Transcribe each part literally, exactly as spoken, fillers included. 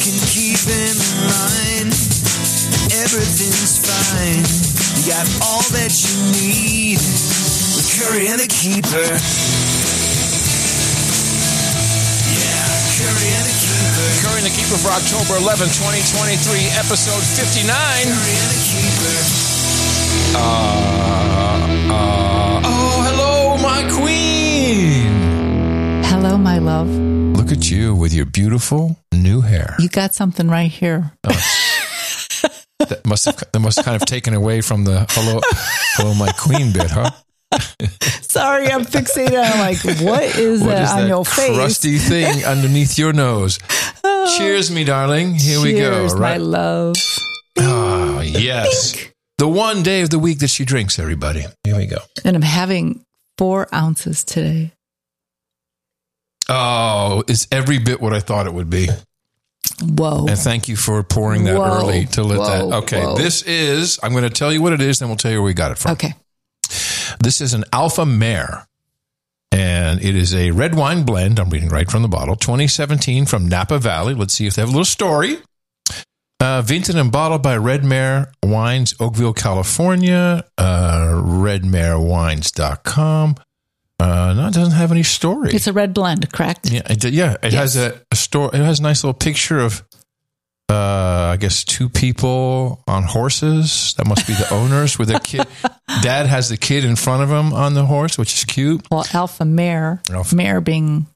can keep in mind. Everything's fine. You got all that you need with Curry and the Keeper. Yeah, Curry and the Keeper. Curry and the Keeper for October eleventh, twenty twenty-three, episode fifty-nine. Curry and the Keeper. Uh, uh, oh, hello, my queen. Hello, my love. Look at you with your beautiful new hair. You got something right here. Oh. That must have that must have kind of taken away from the hello, hello, my queen bit, huh? Sorry, I'm fixated on like, what is What that is on that your face? crusty thing underneath your nose? Cheers, me darling. Here we go. Cheers, my Right? love. Oh, yes. The one day of the week that she drinks, everybody. Here we go. And I'm having four ounces today. Oh, it's every bit what I thought it would be. Whoa. And thank you for pouring that Whoa. early to let Whoa. that. Okay, Whoa. this is, I'm going to tell you what it is, then we'll tell you where we got it from. Okay. This is an Alpha Mare, and it is a red wine blend. I'm reading right from the bottle. twenty seventeen from Napa Valley. Let's see if they have a little story. Uh, vinted and bottled by Red Mare Wines, Oakville, California. Uh, red mare wines dot com. Uh, no, it doesn't have any story. It's a red blend, correct? Yeah, it, yeah. It Yes. has a, a store. It has a nice little picture of, uh, I guess, two people on horses. That must be the owners with their kid. Dad has the kid in front of him on the horse, which is cute. Well, Alpha Mare, Alpha- mare being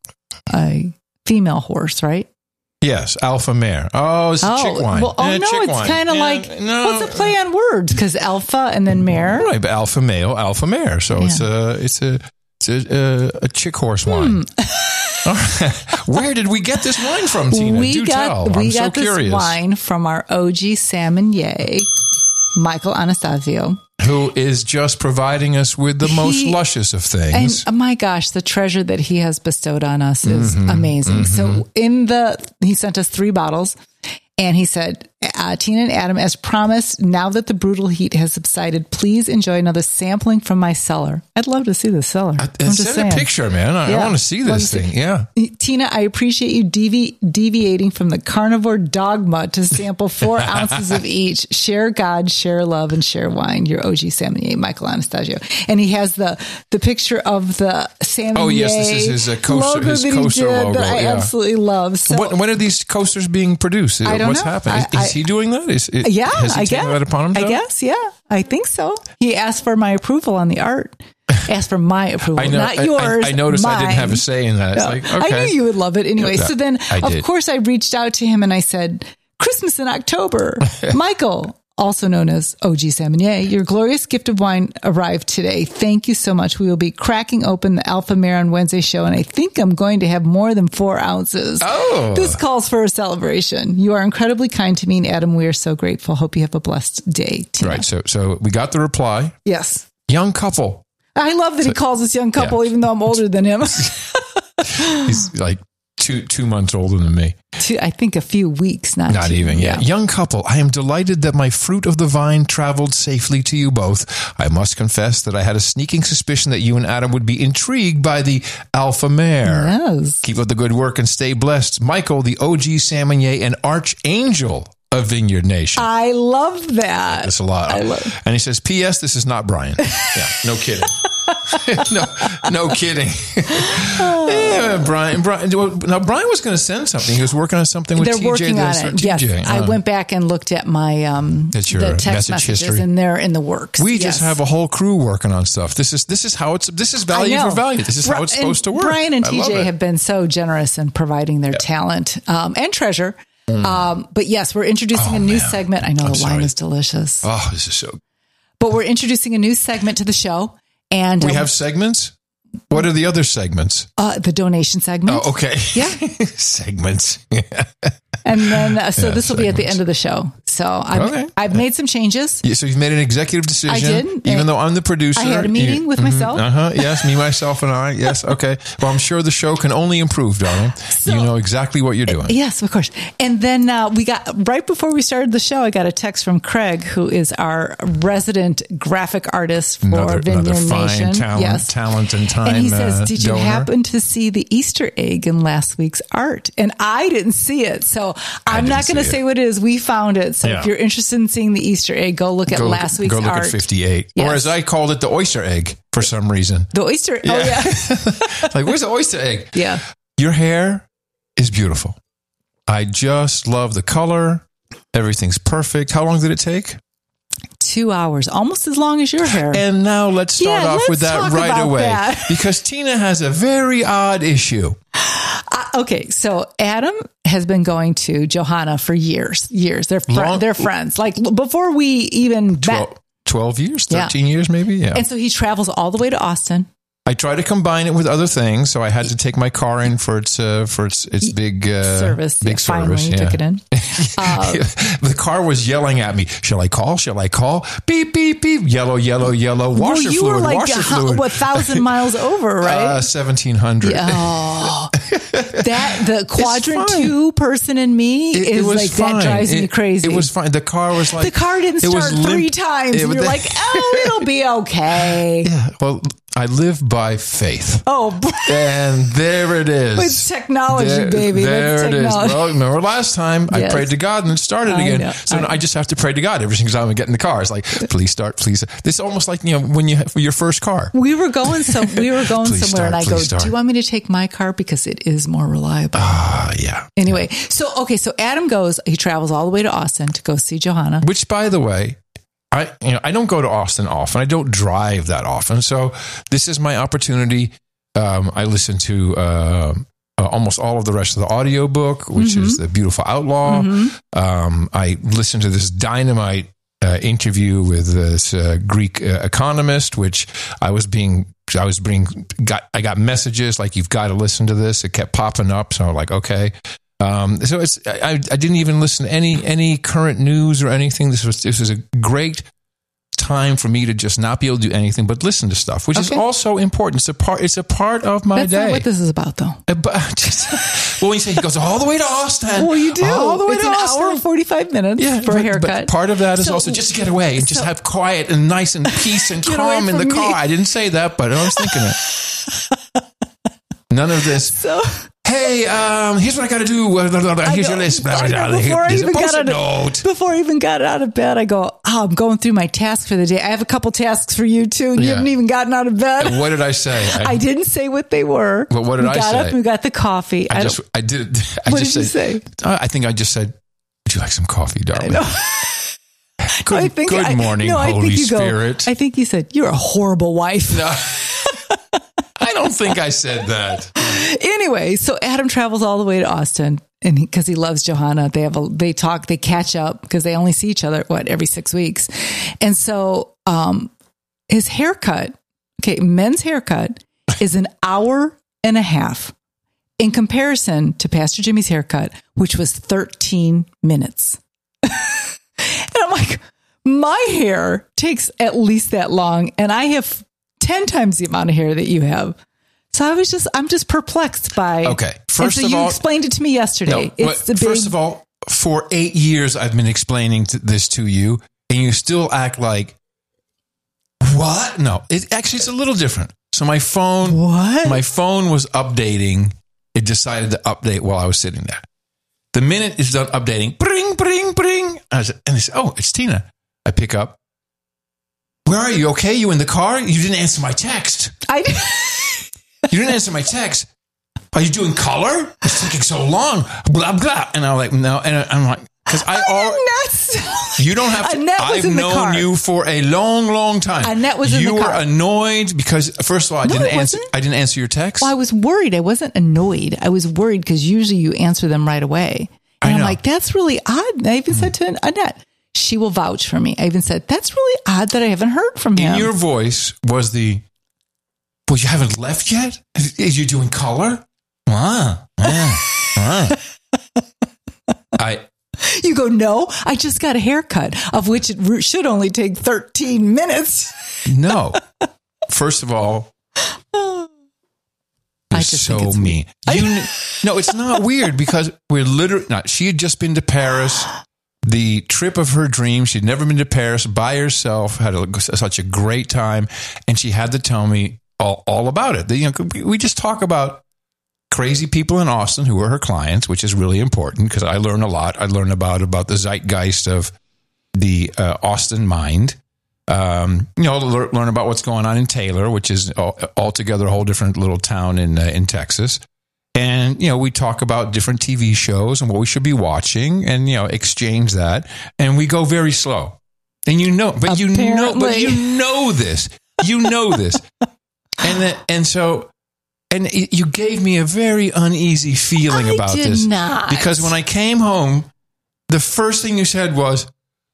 a female horse, right? Yes, Alpha Mare. Oh, it's a chick wine. Well, oh Eh, no, chick it's wine. kind of Yeah, like, no. what's a play on words? Because alpha and then mare. Right, but alpha male, alpha mare. So Yeah. it's a it's a it's a, a, a chick horse wine. All right. Where did we get this wine from, Tina? We Do got tell. we I'm got so this curious. wine from our O G sommelier, Michael Anastasio. Who is just providing us with the most He- luscious of And things. oh my gosh, the treasure that he has bestowed on us is Mm-hmm, amazing. So in the, he sent us three bottles and he said, uh, Tina and Adam, as promised, now that the brutal heat has subsided, please enjoy another sampling from my cellar. I'd love to see the cellar. Uh, I'm just Send saying. a picture, man. I, I Yeah. want to see Let this me see. thing. Yeah. Tina, I appreciate you devi- deviating from the carnivore dogma to sample four ounces of each. Share God, share love, and share wine. Your O G sommelier, Michael Anastasio. And he has the the picture of the sommelier Oh, yes, this is his, uh, coaster- logo his that he coaster did logo, that I yeah. absolutely love. So, When, when are these coasters being produced? I don't What's know. happening? Is, I- is he doing that? Is, is, yeah, has he I taken guess. that upon himself? I guess, yeah. I think so. He asked for my approval on the art. Asked for my approval, I know. not I- yours. I, I noticed I didn't mine. have a say in that. It's No. like, okay. I knew you would love it anyway. Yeah, so then, I of did. course, I reached out to him and I said, Christmas in October. Michael, also known as O G Sommelier, your glorious gift of wine arrived today. Thank you so much. We will be cracking open the Alpha Mare on Wednesday show, and I think I'm going to have more than four ounces. Oh. This calls for a celebration. You are incredibly kind to me, and Adam, we are so grateful. Hope you have a blessed day, Tina. Right. So, so we got the reply. Yes. Young couple. I love that he calls us young couple, Yeah. even though I'm older than him. He's like two two months older than me. Two, I think a few weeks, not Not two. even, yeah. Young couple, I am delighted that my fruit of the vine traveled safely to you both. I must confess that I had a sneaking suspicion that you and Adam would be intrigued by the Alpha Mare. Yes. Keep up the good work and stay blessed. Michael, the O G sommelier and archangel of Vineyard Nation. I love that. That's a lot. I love- And he says, P S This is not Brian. Yeah, no kidding. no, no kidding. yeah, Brian. Brian. Now, Brian was going to send something. He was working on something with They're T J. working the- on it. T J. Yes. I Uh, went back and looked at my um That's your the text message messages history. and they're in the works. We Yes. just have a whole crew working on stuff. This is this is how it's this is value I know. for value. This is how Bri- it's supposed to work. Brian and I T love J it. have been so generous in providing their talent um, and treasure. Um, but yes, we're introducing Oh, a new man. segment. I know I'm the wine sorry. is delicious, Oh, this is so. but we're introducing a new segment to the show. And We uh, have segments. What are the other segments? uh, the donation segment. Oh, okay. Yeah. segments. And then, uh, so Yeah, this will be at the segments. end of the show. So So I've, Okay. I've made some changes. Yeah, so you've made an executive decision. I did. Even And though I'm the producer. I had a meeting you- with myself. Uh huh. Yes, me, myself, and I. Yes. Okay. Well, I'm sure the show can only improve, darling. So- you know exactly what you're doing. Yes, of course. And then uh, we got, right before we started the show, I got a text from Craig, who is our resident graphic artist for Another, Vineyard another fine Nation. talent, Yes. talent and time. And he says, uh, did you donor. happen to see the Easter egg in last week's art? And I didn't see it. So I'm didn't not going to see it. say what it is. We found it. So Yeah. if you're interested in seeing the Easter egg, go look at Go look- last week's Go look art. at fifty-eight. Yes. Or as I called it, the oyster egg for some reason. The Oyster. Oh, yeah. Like, where's the oyster egg? Yeah. Your hair is beautiful. I just love the color. Everything's perfect. How long did it take? Two hours, almost as long as your hair. And now let's start Yeah, off let's with that talk right about away. that. Because Tina has a very odd issue. Uh, okay, so Adam has been going to Johanna for years. Years. They're fr- Long- they're friends. Like l- before we even met. twelve, twelve years, Yeah. thirteen years maybe? Yeah. And so he travels all the way to Austin. I try to combine it with other things, so I had to take my car in for its uh, for its its big uh, Service. big Yeah, finally, service. you yeah. took it in. Uh, The car was yelling at me. Shall I call? Shall I call? Beep beep beep. Yellow yellow yellow. well, Washer you fluid. were like washer a fluid. what, thousand miles over, right? Uh, seventeen hundred. Oh, that the quadrant fine. two person in me It, it is was like fine. that drives it, me crazy. It was fine. The car was like the car didn't it was start three limp- times. it and was- you're like, oh, it'll be okay. Yeah. Well, I live by faith, Oh, br- and there it is. it's technology, There, baby. there That's it is. technology. Well, remember last time I Yes. prayed to God and it started I again. know. So I now I just have to pray to God every single time I get in the car. It's like, please start, please. This is almost like, you know, when you have your first car. We were going some. We were going Please somewhere, start, and I go, please start. "Do you want me to take my car because it is more reliable?" Ah, yeah. Anyway, so okay, so Adam goes. He travels all the way to Austin to go see Johanna. Which, by the way, I you know I don't go to Austin often. I don't drive that often. So this is my opportunity. Um, I listen to uh, uh, almost all of the rest of the audiobook, which is The Beautiful Outlaw. Um, I listened to this dynamite uh, interview with this uh, Greek uh, economist, which I was being, I was being, got, I got messages like, you've got to listen to this. It kept popping up. So I'm like, okay. Um, so it's, I, I didn't even listen to any, any current news or anything. This was, this was a great time for me to just not be able to do anything but listen to stuff, which is Okay. also important. It's a part, it's a part of my That's day. not what this is about, though. Uh, But just, well, when you say he goes all the way to Austin, Well, you do. all the way it's to an Austin. hour and forty-five minutes Yeah, for a but- haircut. But part of that is So- also just to get away and just so- have quiet and nice and peace and Get calm away in the from car. me. I didn't say that, but I was thinking it. None of this. so Hey, um, here's what I got to do. Here's I your know. list. I know. Here- Before I here's a even got post-it out of, note. before I even got out of bed, I go, oh, I'm going through my tasks for the day. I have a couple tasks for you too, and you Yeah. haven't even gotten out of bed. What did I say? I didn't say what they were. Well, what did we I got say? up and we got the coffee. I I just, don't- I did. I What just did you said, say? I think I just said, would you like some coffee, darling? know. Good, I think good I- morning, no, I Holy think you Spirit. Go, I think you said, you're a horrible wife. No. I don't think I said that. Anyway, so Adam travels all the way to Austin, and because he, he loves Johanna, they have a they talk, they catch up because they only see each other what every six weeks, and so um, his haircut, okay, men's haircut is an hour and a half in comparison to Pastor Jimmy's haircut, which was thirteen minutes. And I'm like, my hair takes at least that long, and I have ten times the amount of hair that you have. So I was just, I'm just perplexed by. Okay, and first so of you all- explained it to me yesterday. No, it's but the big. first of all, for eight years I've been explaining to this to you, and you still act like what? No, it actually it's a little different. So my phone, What? My phone was updating. It decided to update while I was sitting there. The minute it's done updating, bring, bring, bring, I said, and they said, "Oh, it's Tina." I pick up. Where are you? Okay, you in the car? You didn't answer my text. I. You didn't answer my text. Are you doing color? It's taking so long. Blah, blah. And I'm like, no. And I'm like, because I already, Annette. you don't have to. Annette was I've in the known car. you for a long, long time. Annette was in you the were car. annoyed because, first of all, I No, didn't it answer. wasn't. I didn't answer your text. Well, I was worried. I wasn't annoyed. I was worried because usually you answer them right away. I And I'm know. like, that's really odd. And I even said to Annette, she will vouch for me. I even said, that's really odd that I haven't heard from him. In your voice was the, well, you haven't left yet? Is, is you doing color? Ah, ah, ah. I, You go, no, I just got a haircut, of which it should only take thirteen minutes. No. First of all, I it's just so think it's mean. You, kn- no, it's not weird because we're literally not. She had just been to Paris, the trip of her dreams. She'd never been to Paris by herself, had a, such a great time. And she had to tell me all, all about it. The, you know, we just talk about crazy people in Austin who are her clients, which is really important because I learn a lot. I learn about, about the zeitgeist of the uh, Austin mind. Um, you know, learn, learn about what's going on in Taylor, which is all, altogether a whole different little town in uh, in Texas. And, you know, we talk about different T V shows and what we should be watching and, you know, exchange that. And we go very slow. And you know, but Apparently. you know, but you know this. You know this. And the, and so, and it, you gave me a very uneasy feeling I about did this. not. Because when I came home, the first thing you said was,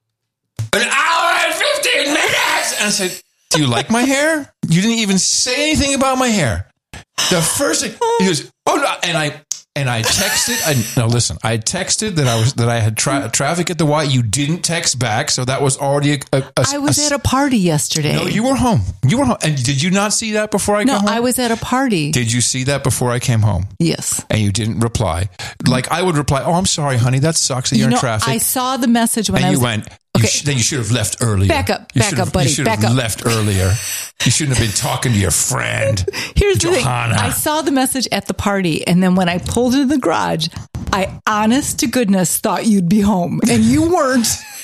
an hour and fifteen minutes. And I said, do you like my hair? You didn't even say anything about my hair. The first thing, he goes, oh no. And I, and I texted, I, now listen, I texted that I was, that I had tra- traffic at the Y. You didn't text back. So that was already a, a, a I was a, at a party yesterday. No, you were home. You were home. And did you not see that before I No, came home? I was at a party. Did you see that before I came home? Yes. And you didn't reply. Like I would reply, oh, I'm sorry, honey. That sucks that you're You know, in traffic. I saw the message when and I was. you went, you Okay. sh- then you should have left earlier. Back up, You back should up, have- buddy, You should back have up. left earlier. You shouldn't have been talking to your friend. Here's the thing. Johanna. I saw the message at the party, and then when I pulled into the garage, I honest to goodness thought you'd be home, and you weren't.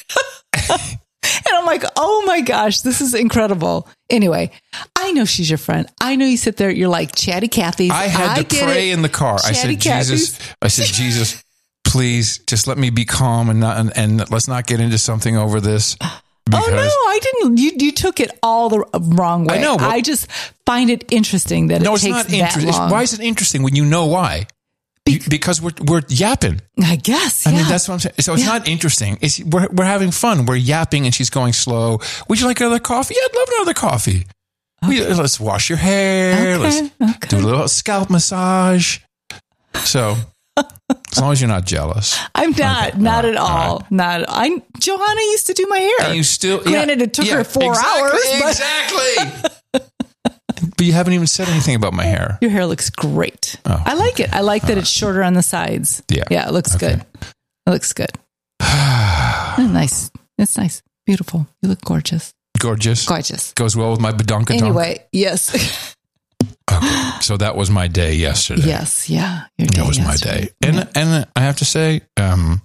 And I'm like, oh my gosh, this is incredible. Anyway, I know she's your friend. I know you sit there, you're like Chatty Cathy's. I had to get pray it. in the car. I Chatty said, Jesus, Cathy's. I said, Jesus, please just let me be calm and not, and, and let's not get into something over this. Oh no, I didn't. You you took it all the wrong way. I know, but- I just find it interesting that No, it it's takes not that interesting. long. Why is it interesting when you know why? You- because we're we're yapping. I guess. I yeah. mean, that's what I'm saying. So it's Yeah. not interesting. It's we're we're having fun. We're yapping, and she's going slow. Would you like another coffee? Yeah, I'd love another coffee. We, let's wash your hair. Okay, Let's okay. do a little scalp massage. So, as long as you're not jealous, I'm not, Okay, not all at right, all. all right. Not. I Johanna used to do my hair. and you still Granted, yeah, it took yeah, her four exactly, hours, but Exactly. But you haven't even said anything about my hair. your hair looks great. Oh, I like it. I like that it's shorter on the sides. Yeah. yeah, it looks Okay. good. It looks good. Oh, nice. It's nice. Beautiful. You look gorgeous. Gorgeous. Gorgeous. Goes well with my badonkadonk. Anyway, yes, Okay. So that was my day yesterday. yes, yeah. Your day That was my yesterday. day. And and I have to say, um,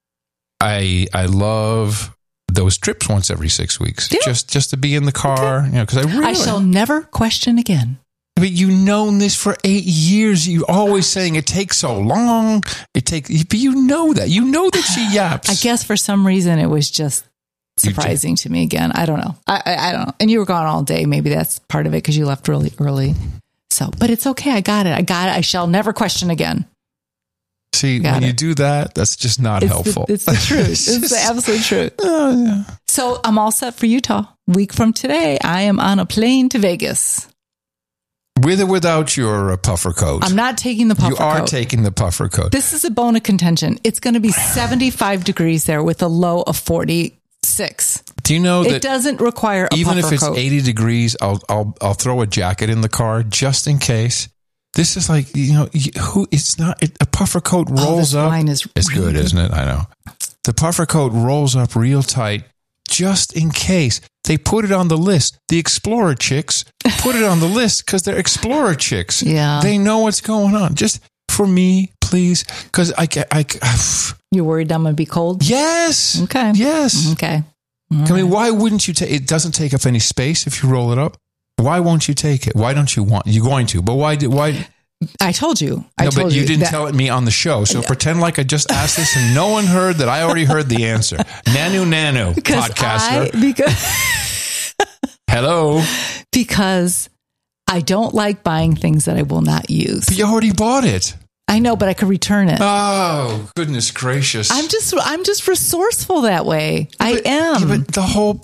I I love those trips once every six weeks. Yeah. Just just to be in the car, you know, because I really I shall never question again. But you've known this for eight years. You're always saying it takes so long. It takes, but you know that. You know that she yaps. I guess for some reason it was just You did. surprising to me again. I don't know. I, I I don't know. And you were gone all day. Maybe that's part of it because you left really early. So, but it's okay. I got it. I got it. I shall never question again. See, Got when it. you do that, that's just not It's helpful. The, it's the truth. It's It's the just- absolute truth. Oh, yeah. So I'm all set for Utah. Week from today, I am on a plane to Vegas. With or without your uh, puffer coat. I'm not taking the puffer you are coat. taking the puffer coat. This is a bone of contention. It's going to be seventy-five degrees there with a low of forty-six. Do you know It that doesn't require a even if puffer it's coat. eighty degrees, I'll I'll I'll throw a jacket in the car just in case. This is like, you know, you- who it's not it, a puffer coat Oh, rolls this up. wine is It's really good, isn't it? I know. The puffer coat rolls up real tight just in case. They put it on the list. The Explorer chicks put it on the list because they're Explorer chicks. Yeah. They know what's going on. Just for me, please. Because I, I, I, You're worried I'm going to be cold? yes. Okay. Yes. Okay. I mean, why wouldn't you take it? Doesn't take up any space if you roll it up. Why won't you take it? Why don't you want? You're going to, but why? Did why? I told you. I No, told but you, didn't that- tell it me on the show. So pretend like I just asked this and no one heard that I already heard the answer. Nanu Nanu, because podcaster. I, because, Hello. because I don't like buying things that I will not use. But you already bought it. I know, but I could return it. Oh, goodness gracious. I'm just I'm just resourceful that way. I But- am. yeah, but the whole,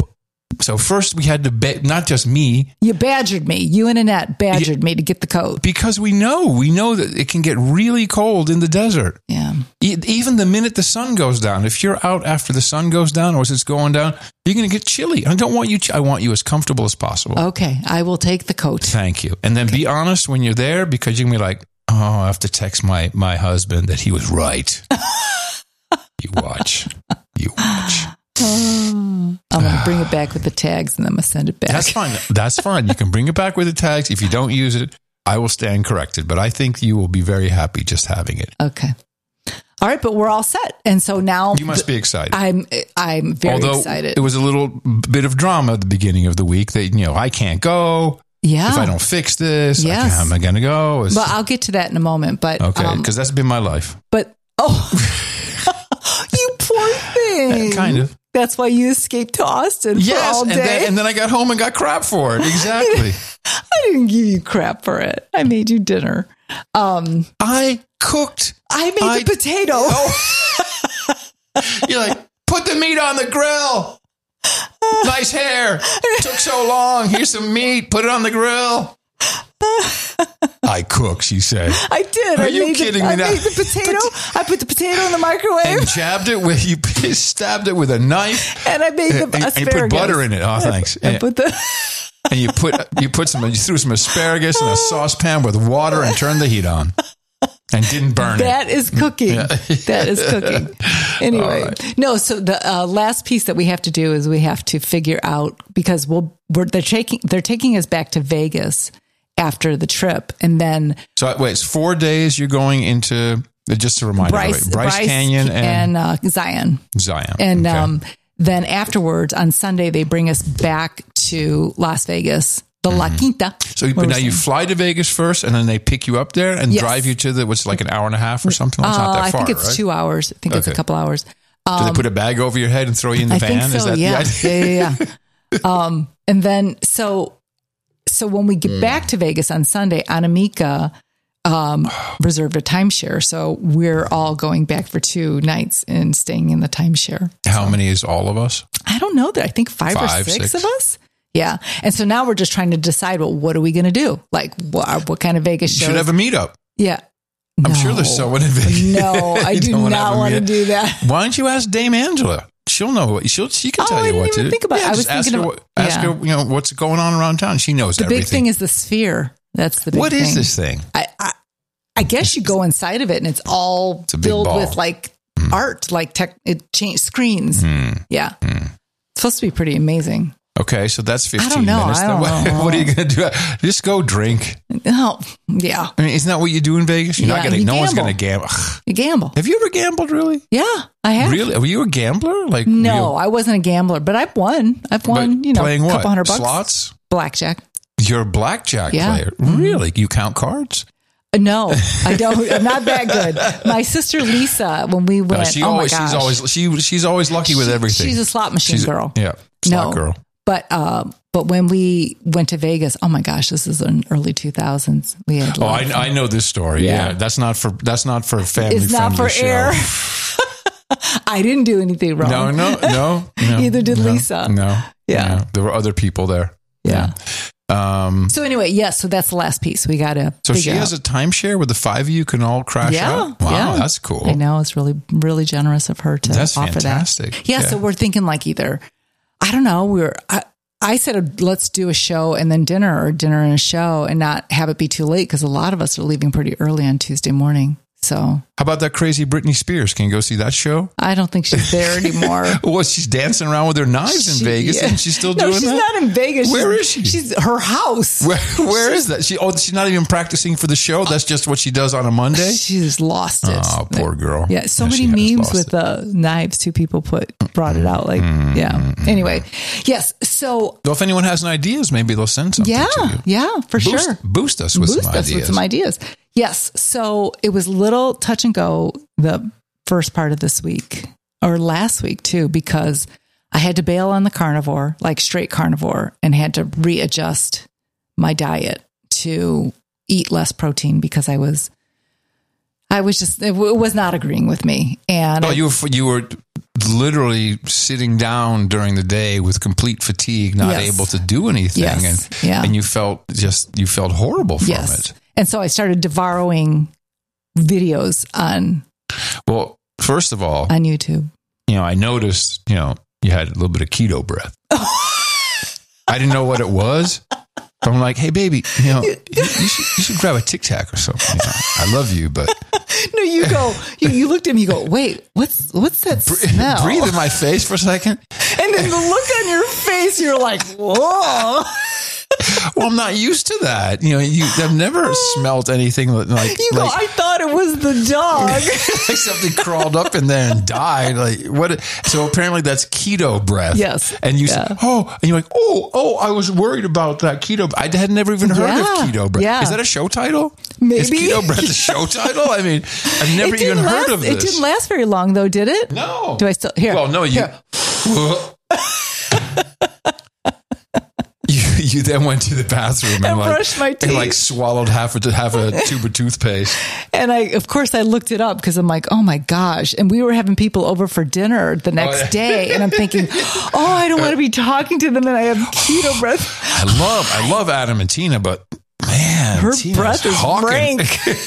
So first we had to be- not just me. You badgered me. You and Annette badgered Yeah. me to get the coat. Because we know, we know that it can get really cold in the desert. Yeah. E- Even the minute the sun goes down, if you're out after the sun goes down or as it's going down, you're going to get chilly. I don't want you, ch- I want you as comfortable as possible. Okay. I will take the coat. Thank you. And then be honest when you're there because you can be like, oh, I have to text my, my husband that he was right. You watch. You watch. I'm going to bring it back with the tags and then I'm going to send it back. That's fine. That's fine. You can bring it back with the tags. If you don't use it, I will stand corrected. But I think you will be very happy just having it. Okay. All right, but we're all set. And so now You must be excited. I'm I'm very Although excited. it was a little bit of drama at the beginning of the week that, you know, I can't go. Yeah. If I don't fix this, Yes. I can't, how am I going to go? It's- But I'll get to that in a moment. But okay, um, because that's been my life. but oh, you poor thing. Kind of. That's why you escaped to Austin for Yes, all and day. then, and then I got home and got crap for it. Exactly. I didn't give you crap for it. I made you dinner. Um, I cooked. I made I- the potato. Oh. You're like, put the meat on the grill. Nice hair. Took so long. Here's some meat. Put it on the grill. I cook, she said. I did. Are I you made kidding the, me I now? made the potato. I put the potato in the microwave, And jabbed it with, you stabbed it with a knife. and I made the And, and asparagus. you put butter in it. Oh, thanks. I And, put the. and you put, you put some, you threw some asparagus in a saucepan with water and turned the heat on. And didn't burn That it. is cooking. That is cooking. Anyway, right. no. So the uh, last piece that we have to do is we have to figure out because we'll we're they're taking they're taking us back to Vegas after the trip, and then So wait, it's four days you're going into, just a reminder, Bryce right? Bryce, Bryce Canyon and, and uh, Zion, Zion. and Okay. um, then afterwards on Sunday they bring us back to Las Vegas, the La Quinta. So where but we're now you staying. fly to Vegas first, and then they pick you up there and Yes. drive you to the what's like an hour and a half or something. It's Uh, not that I far, think it's right? two hours. I think it's a Okay. couple hours. Do they put a bag over your head and throw you in the I van? think so. Is that yeah. the idea? yeah, yeah, yeah. um, and then so, so when we Hmm. get back to Vegas on Sunday, Anamika um, reserved a timeshare, so we're all going back for two nights and staying in the timeshare. How many is all of us? I don't know that. I think five, Five, or six, six. of us. Yeah, and so now we're just trying to decide, well, what are we going to do? Like, what, what kind of Vegas You shows? should have a meetup. yeah. I'm No. sure there's someone in Vegas. No, I You do don't wanna not have a want to meetup. do that. Why don't you ask Dame Angela? She'll know what she'll. She can Oh, tell I you didn't what to even do. think about it. Yeah, I was just ask thinking her. of- what- Ask yeah. her. You know what's going on around town. She knows The everything. big thing is the sphere. That's the big What thing. is this thing? I, I I guess you go inside of it and it's all a big filled ball. with like art, like tech, it changed screens. Yeah. It's supposed to be pretty amazing. Okay, so that's fifteen don't know. minutes. I don't what, know. what are you going to do? Just go drink. Oh, yeah. I mean, isn't that what you do in Vegas? You're Yeah, not going to. you No one's gamble. going to gamble. Ugh. You gamble. Have you ever gambled? Really? Yeah, I have. Really? Were you a gambler? Like No, were I wasn't a gambler, but I've won. I've you, won, but you know, playing a what? couple hundred bucks. Slots. Blackjack. You're a blackjack Yeah. player. Really? You count cards? No, I don't. I'm not that good. My sister Lisa, when we went, No, she oh always. my gosh, She's always. She. She's always lucky with She- everything. She's a slot machine She's a- girl. Yeah. Slot No. girl. But um, but when we went to Vegas, oh my gosh, this is in early two thousands. We had a Oh, lot of I, fun. I know this story. Yeah. Yeah. that's not for. That's not for a family. It's not for show. air. I didn't do anything wrong. No, no, no, no. Neither did no, Lisa. No. Yeah. no. There were other people there. Yeah. Um, So anyway, yes. So that's the last piece. We got to. so she has a timeshare where the five of you can all crash Yeah, out? Wow, yeah. that's cool. I know it's really really generous of her to That's offer fantastic. that. Yeah, Yeah. So we're thinking like either I don't know. We're I, I said let's do a show and then dinner or dinner and a show and not have it be too late because a lot of us are leaving pretty early on Tuesday morning. So How about that crazy Britney Spears? Can you go see that show? I don't think she's there anymore. Well, she's dancing around with her knives in She- Vegas, yeah. and she's still no, doing she's that. not in Vegas. Where She's- is she? She's her house. Where, where is that? She oh, she's not even practicing for the show. That's just what she does on a Monday. She's lost it. Oh, poor girl. Yeah, so Yeah, she many has memes lost with it. the knives. Two people put brought it out. Like, yeah. Anyway, yes. So Well, if anyone has any ideas, maybe they'll send something yeah, to you. yeah, for Boost, sure. boost us with Boost some us ideas. with some ideas. Yes. So it was little touch and go the first part of this week or last week too, because I had to bail on the carnivore, like straight carnivore, and had to readjust my diet to eat less protein because I was, I was just, it w- was not agreeing with me. And Oh, I- you were you were literally sitting down during the day with complete fatigue, not Yes. able to do anything. Yes. And, Yeah. and you felt just, you felt horrible from Yes. it. And so I started devouring videos on, Well, first of all, on YouTube. you know, I noticed, you know, you had a little bit of keto breath. I didn't know what it was. So I'm like, hey, baby, you know, you, you should you should grab a Tic Tac or something. You know, I love you, but No, you go, you, you looked at me, you go, wait, what's, what's that smell? breathe in my face for a second. And then the look on your face, you're like, whoa. Well, I'm not used to that. You know, you I've never smelled anything like You go, like, I thought it was the dog. like something crawled up in there and died. Like what? So apparently that's keto breath. Yes. And you Yeah. said, oh, and you're like, oh, oh, I was worried about that keto. I had never even heard Yeah. of keto breath. Yeah. Is that a show title? Maybe. Is keto breath a show title? I mean, I've never It even didn't heard last, of this. It didn't last very long, though, did it? No. Do I still here? Well, no, you. Here. You, you then went to the bathroom and, And like, brushed my and like teeth. swallowed half a half a tube of toothpaste. And I, of course, I looked it up because I'm like, oh my gosh. And we were having people over for dinner the next yeah. day. And I'm thinking, oh, I don't want to be talking to them. And I have keto breath. I love I love Adam and Tina, but man, Her Tina's breath is hawking, rank.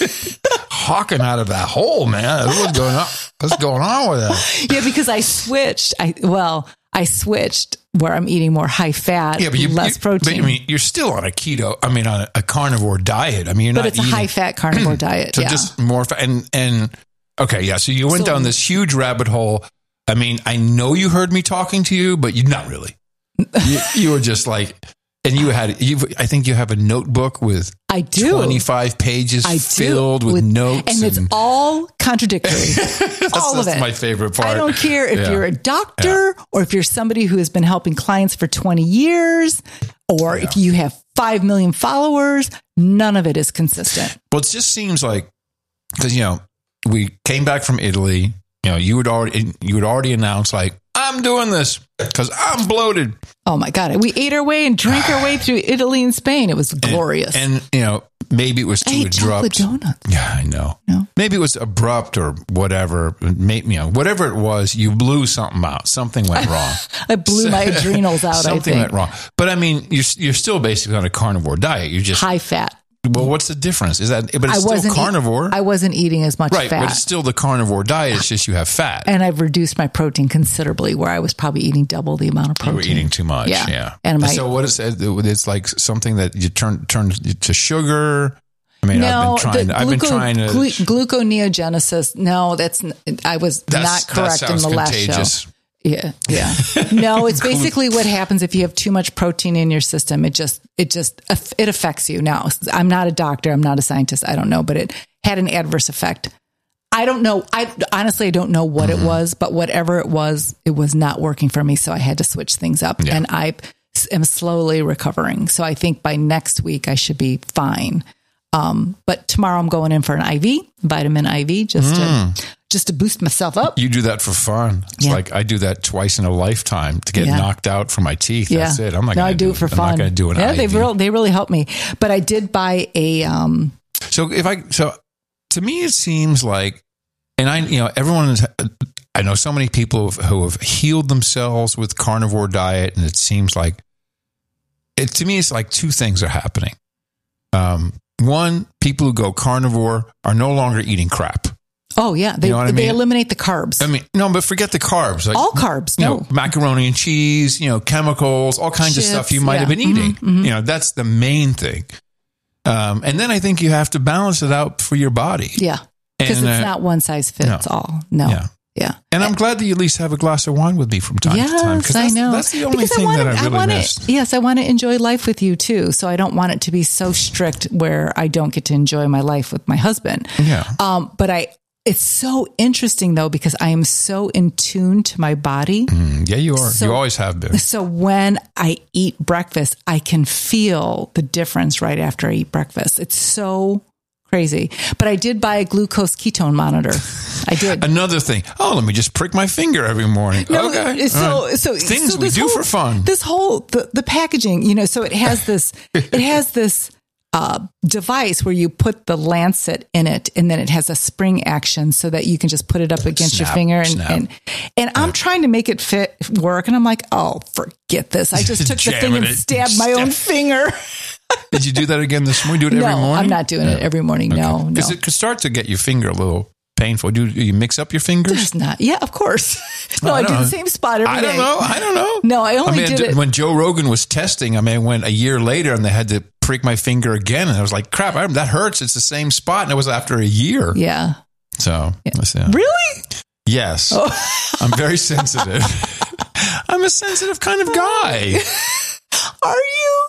hawking out of that hole, man. What's going on? What's going on with that? Yeah, because I switched. I well, I switched where I'm eating more high fat, Yeah, but you, less you, protein. But I mean, you're still on a keto. I mean, on a, a carnivore diet. I mean, you're but not it's a eating, high fat carnivore diet. so yeah. just more fat. And and okay, yeah. So you went So- down this huge rabbit hole. I mean, I know you heard me talking to you, but you not really. You, you were just like. And you had, you. I think you have a notebook with I do. twenty-five pages I do. filled with, notes. and it's all contradictory. that's, all of that's it. my favorite part. I don't care if Yeah. you're a doctor or if you're somebody who has been helping clients for twenty years or if you have five million followers. None of it is consistent. Well, it just seems like, because, you know, we came back from Italy, you know, you would already, you would already announce like, I'm doing this because I'm bloated. Oh my God. We ate our way and drank our way through Italy and Spain. It was glorious. And, and you know, maybe it was I too ate chocolate abrupt. donuts. Yeah, I know. No. Maybe it was abrupt or whatever. Maybe, you know, whatever it was, you blew something out. Something went wrong. I blew my adrenals out, I Something think. went wrong. But I mean, you're you're still basically on a carnivore diet. You just High fat. well, what's the difference? Is that? But it's I still wasn't eat- carnivore, I wasn't eating as much right? fat. But it's still the carnivore diet. It's just you have fat. And I've reduced my protein considerably where I was probably eating double the amount of You protein. were eating too much. Yeah. Yeah. And my- so what is it? It's like something that you turn turn to sugar. I mean, No, I've been trying. the I've been gluco- trying to. glu- gluconeogenesis. No, that's n- I was that's- not correct that in sounds the last contagious. show. Yeah, yeah. No, it's basically what happens if you have too much protein in your system. It just, it just, it affects you. Now, I'm not a doctor. I'm not a scientist. I don't know, but it had an adverse effect. I don't know. I honestly, I don't know what Mm-hmm. it was, but whatever it was, it was not working for me. So I had to switch things up, Yeah. and I am slowly recovering. So I think by next week I should be fine. Um, but tomorrow I'm going in for an I V, vitamin I V, just Mm. to just to boost myself up. You do that for fun. It's Yeah. like I do that twice in a lifetime to get Yeah. knocked out for my teeth. Yeah, That's it. I'm not. No, gonna I do it for I'm fun. not going to do an yeah, I V. they really they really helped me. But I did buy a. Um, So if I so to me it seems like, and I you know everyone is, I know so many people who have healed themselves with carnivore diet, and it seems like it to me it's like two things are happening. Um, one, people who go carnivore are no longer eating crap. oh yeah, they You know what I they mean? eliminate the carbs. I mean, no, but forget the carbs. Like, all carbs. you No, know, macaroni and cheese, you know, chemicals, all kinds of Chips, stuff you might have yeah. been eating. Mhm, mhm. You know, that's the main thing. Um, and then I think you have to balance it out for your body. yeah, because And, it's uh, not one size fits no. all. No, Yeah. yeah. And I'm glad that you at least have a glass of wine with me from time Yes, to time. Because I that's, know. that's the only Because thing wanna, that I really wanna, missed. Yes, I want to enjoy life with you too. So I don't want it to be so strict where I don't get to enjoy my life with my husband. Yeah. Um, but I, it's so interesting though, because I am so in tune to my body. Mm, yeah, you are. So- you always have been. So when I eat breakfast, I can feel the difference right after I eat breakfast. It's so crazy. But I did buy a glucose ketone monitor. I did. Another thing. Oh, let me just prick my finger every morning. No, okay. So, All right. so things so we this do whole- for fun. This whole the, the packaging, you know, so it has this it has this uh, device where you put the lancet in it, and then it has a spring action so that you can just put it up against your Snap, finger, and, snap. and And I'm trying to make it fit work. And I'm like, oh, forget this. I just took the thing Jamming and it. stabbed my own finger. Did you do that again this morning? Do it No, every morning? I'm not doing it every morning. No, no. Because it could start to get your finger a little painful. Do you mix up your fingers? There's not. Yeah, of course. No, I I, don't do know. the same spot every I day. don't know. I don't know. No, I only I mean, did d- it. when Joe Rogan was testing. I mean, I went a year later and they had to prick my finger again, and I was like, "Crap, I, that hurts." It's the same spot, and it was after a year. Yeah. So, let's see. Really? Yes, Oh. I'm very sensitive. I'm a sensitive kind of guy. Are you?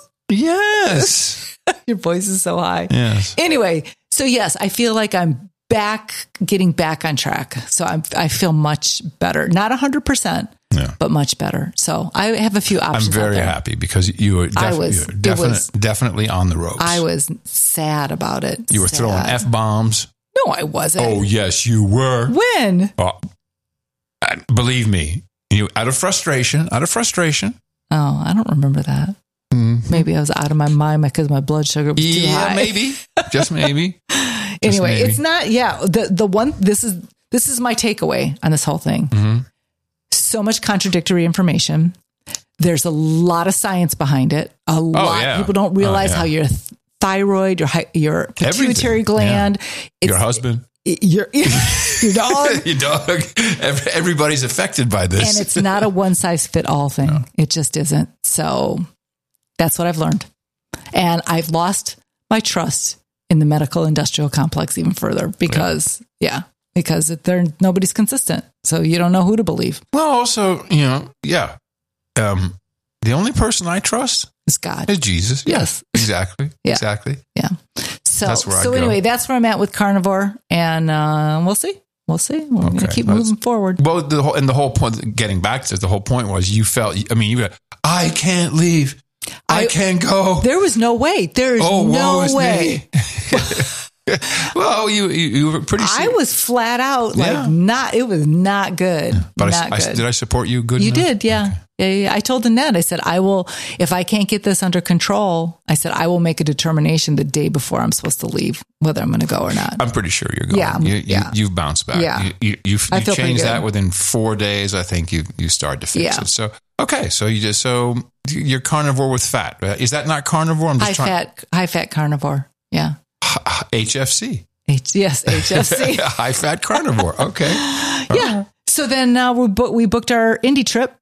Yes. Your voice is so high. Yes. Anyway, so yes, I feel like I'm back, getting back on track. So I'm, I feel much better. Not one hundred percent, Yeah. but much better. So I have a few options. I'm very out there. happy because you were, def- I was- you were it definite, was- definitely on the ropes. I was sad about it. You were Sad. throwing F bombs. No, I wasn't. Oh, yes, you were. When? Oh, uh, believe me, you out of frustration, out of frustration. Oh, I don't remember that. Mm. Maybe I was out of my mind because my blood sugar was too Yeah, high. maybe, just maybe. Anyway, maybe. it's not. Yeah, the the one. This is this is my takeaway on this whole thing. Mm-hmm. So much contradictory information. There's a lot of science behind it. A lot. yeah. People don't realize Oh, yeah. how your th- thyroid, your hy- your pituitary Everything. gland, it's, Your husband, your your dog, your dog. Every, everybody's affected by this. and it's not a one size fit all thing. No. It just isn't. So that's what I've learned, and I've lost my trust in the medical industrial complex even further because yeah, because they're nobody's consistent, so you don't know who to believe. Well, also, you know, yeah. Um, the only person I trust It's God. is Jesus. Yeah, Yes. exactly. Yeah. Exactly. Yeah. So That's where I so go. anyway, that's where I'm at with carnivore, and uh, we'll see. We'll see. We're going to Okay. keep That's- moving forward. Well, the whole, and the whole point, getting back to it, the whole point was you felt, I mean, you were, I can't leave. I, I- can't go. There was no way. There is Oh, woe no is way. me. Well, you, you you were pretty. I serious. was flat out like Yeah. not. It was not good. but not I, I, good. did I support you? Good. You enough? did, yeah. Yeah, yeah. I told Annette, I said, I will, if I can't get this under control, I said, I will make a determination the day before I'm supposed to leave, whether I'm going to go or not. I'm pretty sure you're going. Yeah, you, you, yeah. You've bounced back. Yeah. You, you, you, I you feel pretty changed good. that within four days. I think you you started to fix Yeah. it. So okay, so you just so you're carnivore with fat. Is that not carnivore? I'm just High trying. fat, high fat carnivore. Yeah. H F C. H, yes, H F C. High fat carnivore. Okay. Yeah. So then uh, we, book, we booked our Indy trip,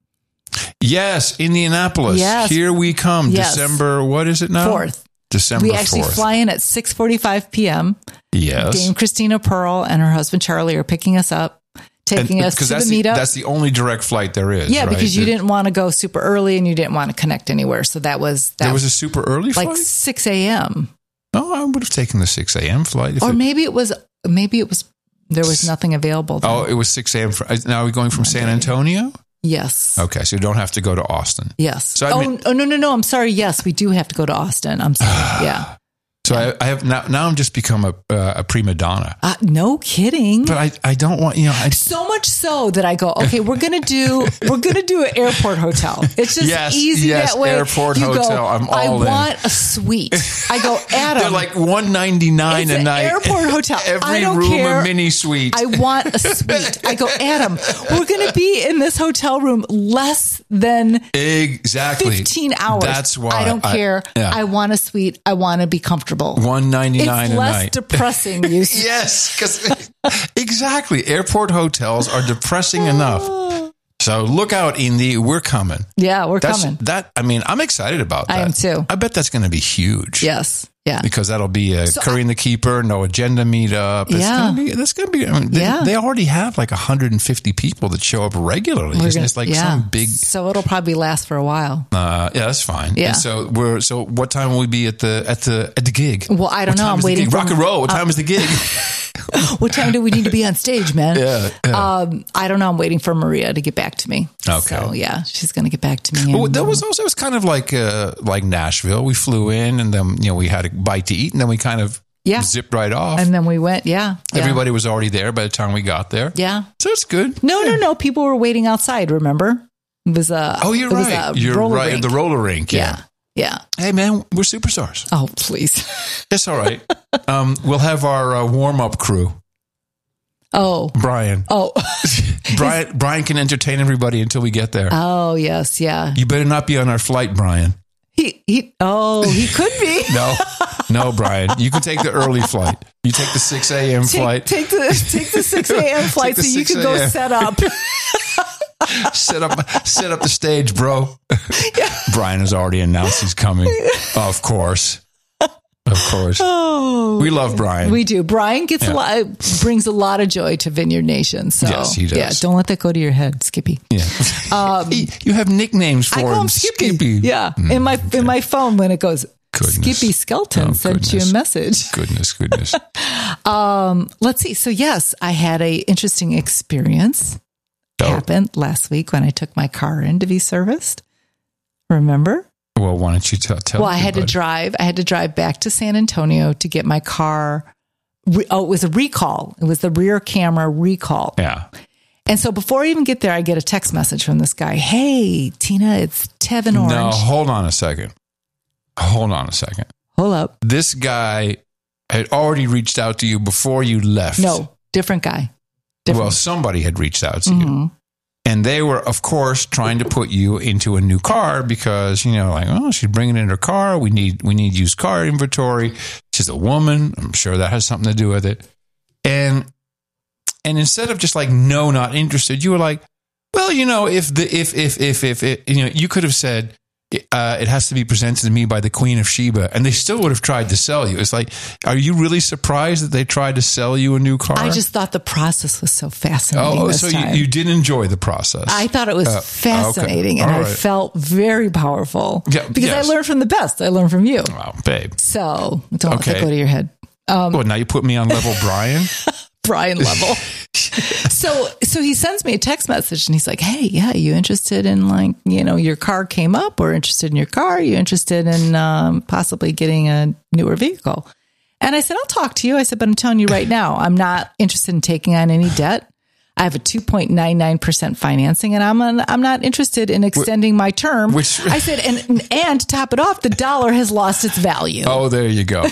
Yes, Indianapolis. Yes. Here we come. Yes. December. What is it now? fourth. December We actually fourth. fly in at six forty-five p.m. Yes. Dame Christina Pearl and her husband Charlie are picking us up, taking And- us to because the that's meetup. that's the only direct flight there is. yeah, right? because you There- didn't want to go super early and you didn't want to connect anywhere. So that was that There was a super early like flight. six a.m. Oh, I would have taken the six a.m. flight. If Or it, maybe it was maybe it was there was nothing available. Then. oh, it was six a.m. fr- Now we're going from San Antonio. Yes. Okay, so you don't have to go to Austin. Yes. So I oh, mean- oh no no no! I'm sorry. Yes, we do have to go to Austin. I'm sorry. Yeah. So I, I have now. Now I'm just become a uh, a prima donna. Uh, no kidding. But I, I don't want you know. I, So much so that I go, okay, we're gonna do we're gonna do an airport hotel. It's just Yes, easy yes, that way. airport you hotel. Go, I'm I all in. want a suite. I go, Adam. they're like one ninety nine It's a an night. airport hotel. Every I don't room care. a mini suite. I want a suite. I go, Adam, we're gonna be in this hotel room less than exactly fifteen hours. That's why I don't care. yeah. I want a suite. I want to be comfortable. one ninety nine It's a less night. depressing. You Yes, because exactly, airport hotels are depressing enough. So look out, Indy. We're coming. yeah, we're That's coming. that. I mean, I'm excited about that. I am too. I bet that's going to be huge. Yes. Yeah. Because that'll be a So Curry and the Keeper, no agenda meetup. It's Yeah. gonna be, that's going to be. I mean, they, Yeah. they already have like one hundred fifty people that show up regularly. We're Isn't gonna- it like yeah. some big? So it'll probably last for a while. Uh, yeah, that's fine. Yeah. And so we're. So what time will we be at the at the at the gig? Well, I don't What know. time I'm is the waiting gig? for- Rock and roll. What time is the gig? What time do we need to be on stage, man? Yeah, yeah. Um, I don't know. I'm waiting for Maria to get back to me. Okay. So yeah, she's going to get back to me. Well, and- that was also it was kind of like uh, like Nashville. We flew in and then you know we had a bite to eat and then we kind of Yeah. zipped right off. and then we went. Yeah. yeah. Everybody was already there by the time we got there. Yeah. So it's good. No, no, no. People were waiting outside. Remember? It was a. Oh, you're it was right. a You're roller right. rink. The roller rink. Yeah. Yeah. Yeah. Hey man, we're superstars. Oh, please. It's all right. um, we'll have our uh, warm up crew. Oh. Brian. Oh. Brian Brian, Brian can entertain everybody until we get there. Oh, yes. Yeah. You better not be on our flight, Brian. He, he, oh, he could be. No, no, Brian. You can take the early flight. You take the six a.m. Take, flight. take the take the six a.m. flight so you can go set up. set up set up the stage, bro. Yeah. Brian has already announced he's coming. Of course. Of course. Oh, we love Brian. We do. Brian gets yeah. a lot, brings a lot of joy to Vineyard Nation. So, yes, he does. Yeah, don't let that go to your head, Skippy. Yeah. Um, you have nicknames for I call him. him Skippy. Skippy. Yeah. Mm, in my okay. in my phone when it goes, goodness. Skippy Skelton oh, sent goodness. you a message. Goodness, goodness. um, let's see. So yes, I had a interesting experience oh. happen last week when I took my car in to be serviced. Remember? Well, why don't you tell? tell well, I had to drive. I had to drive back to San Antonio to get my car. Re- oh, it was a recall. It was the rear camera recall. Yeah. And so before I even get there, I get a text message from this guy. Hey, Tina, it's Tevin Orange. No, hold on a second. Hold on a second. Hold up. This guy had already reached out to you before you left. No, different guy. Different. Well, somebody had reached out to mm-hmm. you. And they were, of course, trying to put you into a new car because, you know, like, oh, she's bringing in her car. We need we need used car inventory. She's a woman. I'm sure that has something to do with it. And and instead of just like, no, not interested, you were like, well, you know, if the if if if if it, you know, you could have said uh, it has to be presented to me by the Queen of Sheba, and they still would have tried to sell you. It's like, are you really surprised that they tried to sell you a new car? I just thought the process was so fascinating. Oh, this so time. You, you did enjoy the process. I thought it was uh, fascinating, okay. and right. I felt very powerful yeah, because yes. I learned from the best. I learned from you. Wow, babe. So don't okay. let that go to your head. Um, well, now you put me on level Brian? Brian level. So, so he sends me a text message and he's like, hey, yeah, you interested in like, you know, your car came up or interested in your car? You interested in um, possibly getting a newer vehicle? And I said, I'll talk to you. I said, but I'm telling you right now, I'm not interested in taking on any debt. I have a two point nine nine percent financing and I'm an, I'm not interested in extending my term. Which, I said, and, and to top it off, the dollar has lost its value. Oh, there you go.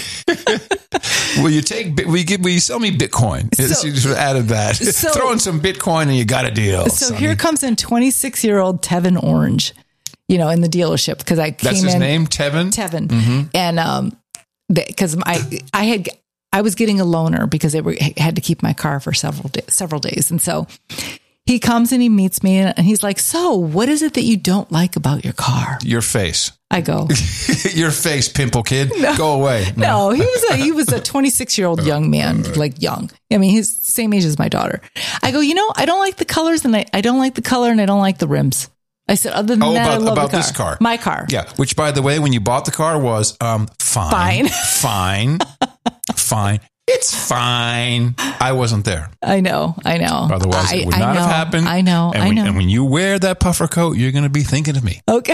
Will you take? Will you give? Will you sell me Bitcoin? So, you just added that. So, throw in some Bitcoin and you got a deal. So Sonny. Here comes in twenty-six year old Tevin Orange, you know, in the dealership because I came That's his in, name, Tevin. Tevin, mm-hmm. and um, because I I had I was getting a loaner because they were had to keep my car for several days, several days, and so he comes and he meets me and he's like, "So, what is it that you don't like about your car?" Your face. I go, your face, pimple kid. No, go away. No, no he was a he was a twenty-six year old young man, right. like young. I mean, he's the same age as my daughter. I go, you know, I don't like the colors, and I, I don't like the color, and I don't like the rims. I said, other than oh, that, about, I love about the car. this car, my car. Yeah, which by the way, when you bought the car, was um fine, fine, fine, fine. It's fine. I wasn't there. I know. I know. Otherwise, I, it would I not know, have happened. I know. And I when, know. And when you wear that puffer coat, you're going to be thinking of me. Okay.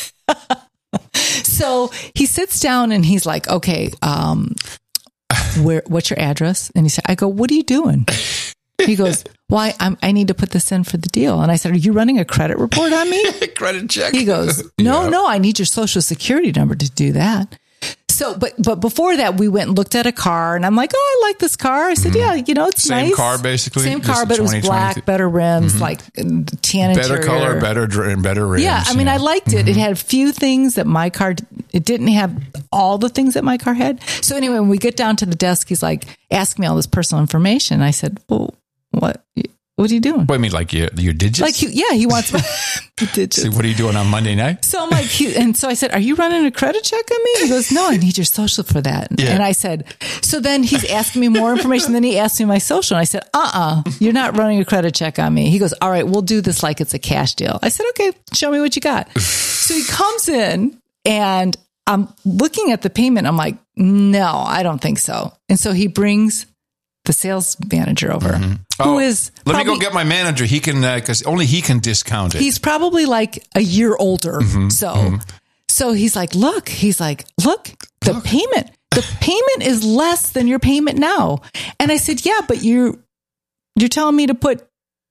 So he sits down and he's like, okay, um, where, what's your address? And he said, I go, what are you doing? He goes, why? I'm, I need to put this in for the deal. And I said, are you running a credit report on me? Credit check. He goes, no, yeah. no, I need your social security number to do that. So, but, but before that, we went and looked at a car and I'm like, oh, I like this car. I said, mm-hmm. yeah, you know, it's Same nice. Same car, basically. Same car, but it was black, better rims, mm-hmm. like tan better interior. color, better, and better rims. Yeah. I mean, yeah. I liked it. Mm-hmm. It had a few things that my car, it didn't have all the things that my car had. So anyway, when we get down to the desk, he's like, ask me all this personal information. I said, well, what? What are you doing? What, I mean, like your, your digits? Like, he, yeah, he wants my digits. So what are you doing on Monday night? So I'm like, he, and so I said, are you running a credit check on me? He goes, no, I need your social for that. Yeah. And I said, so then he's asking me more information. Then he asked me my social. And I said, uh-uh, you're not running a credit check on me. He goes, all right, we'll do this like it's a cash deal. I said, okay, show me what you got. So he comes in and I'm looking at the payment. I'm like, no, I don't think so. And so he brings the sales manager over, mm-hmm. who oh, is let probably, me go get my manager. He can, because uh, only he can discount it. He's probably like a year older. Mm-hmm. So, mm-hmm. so he's like, look, he's like, look, the look. payment, the payment is less than your payment now. And I said, yeah, but you're, you're telling me to put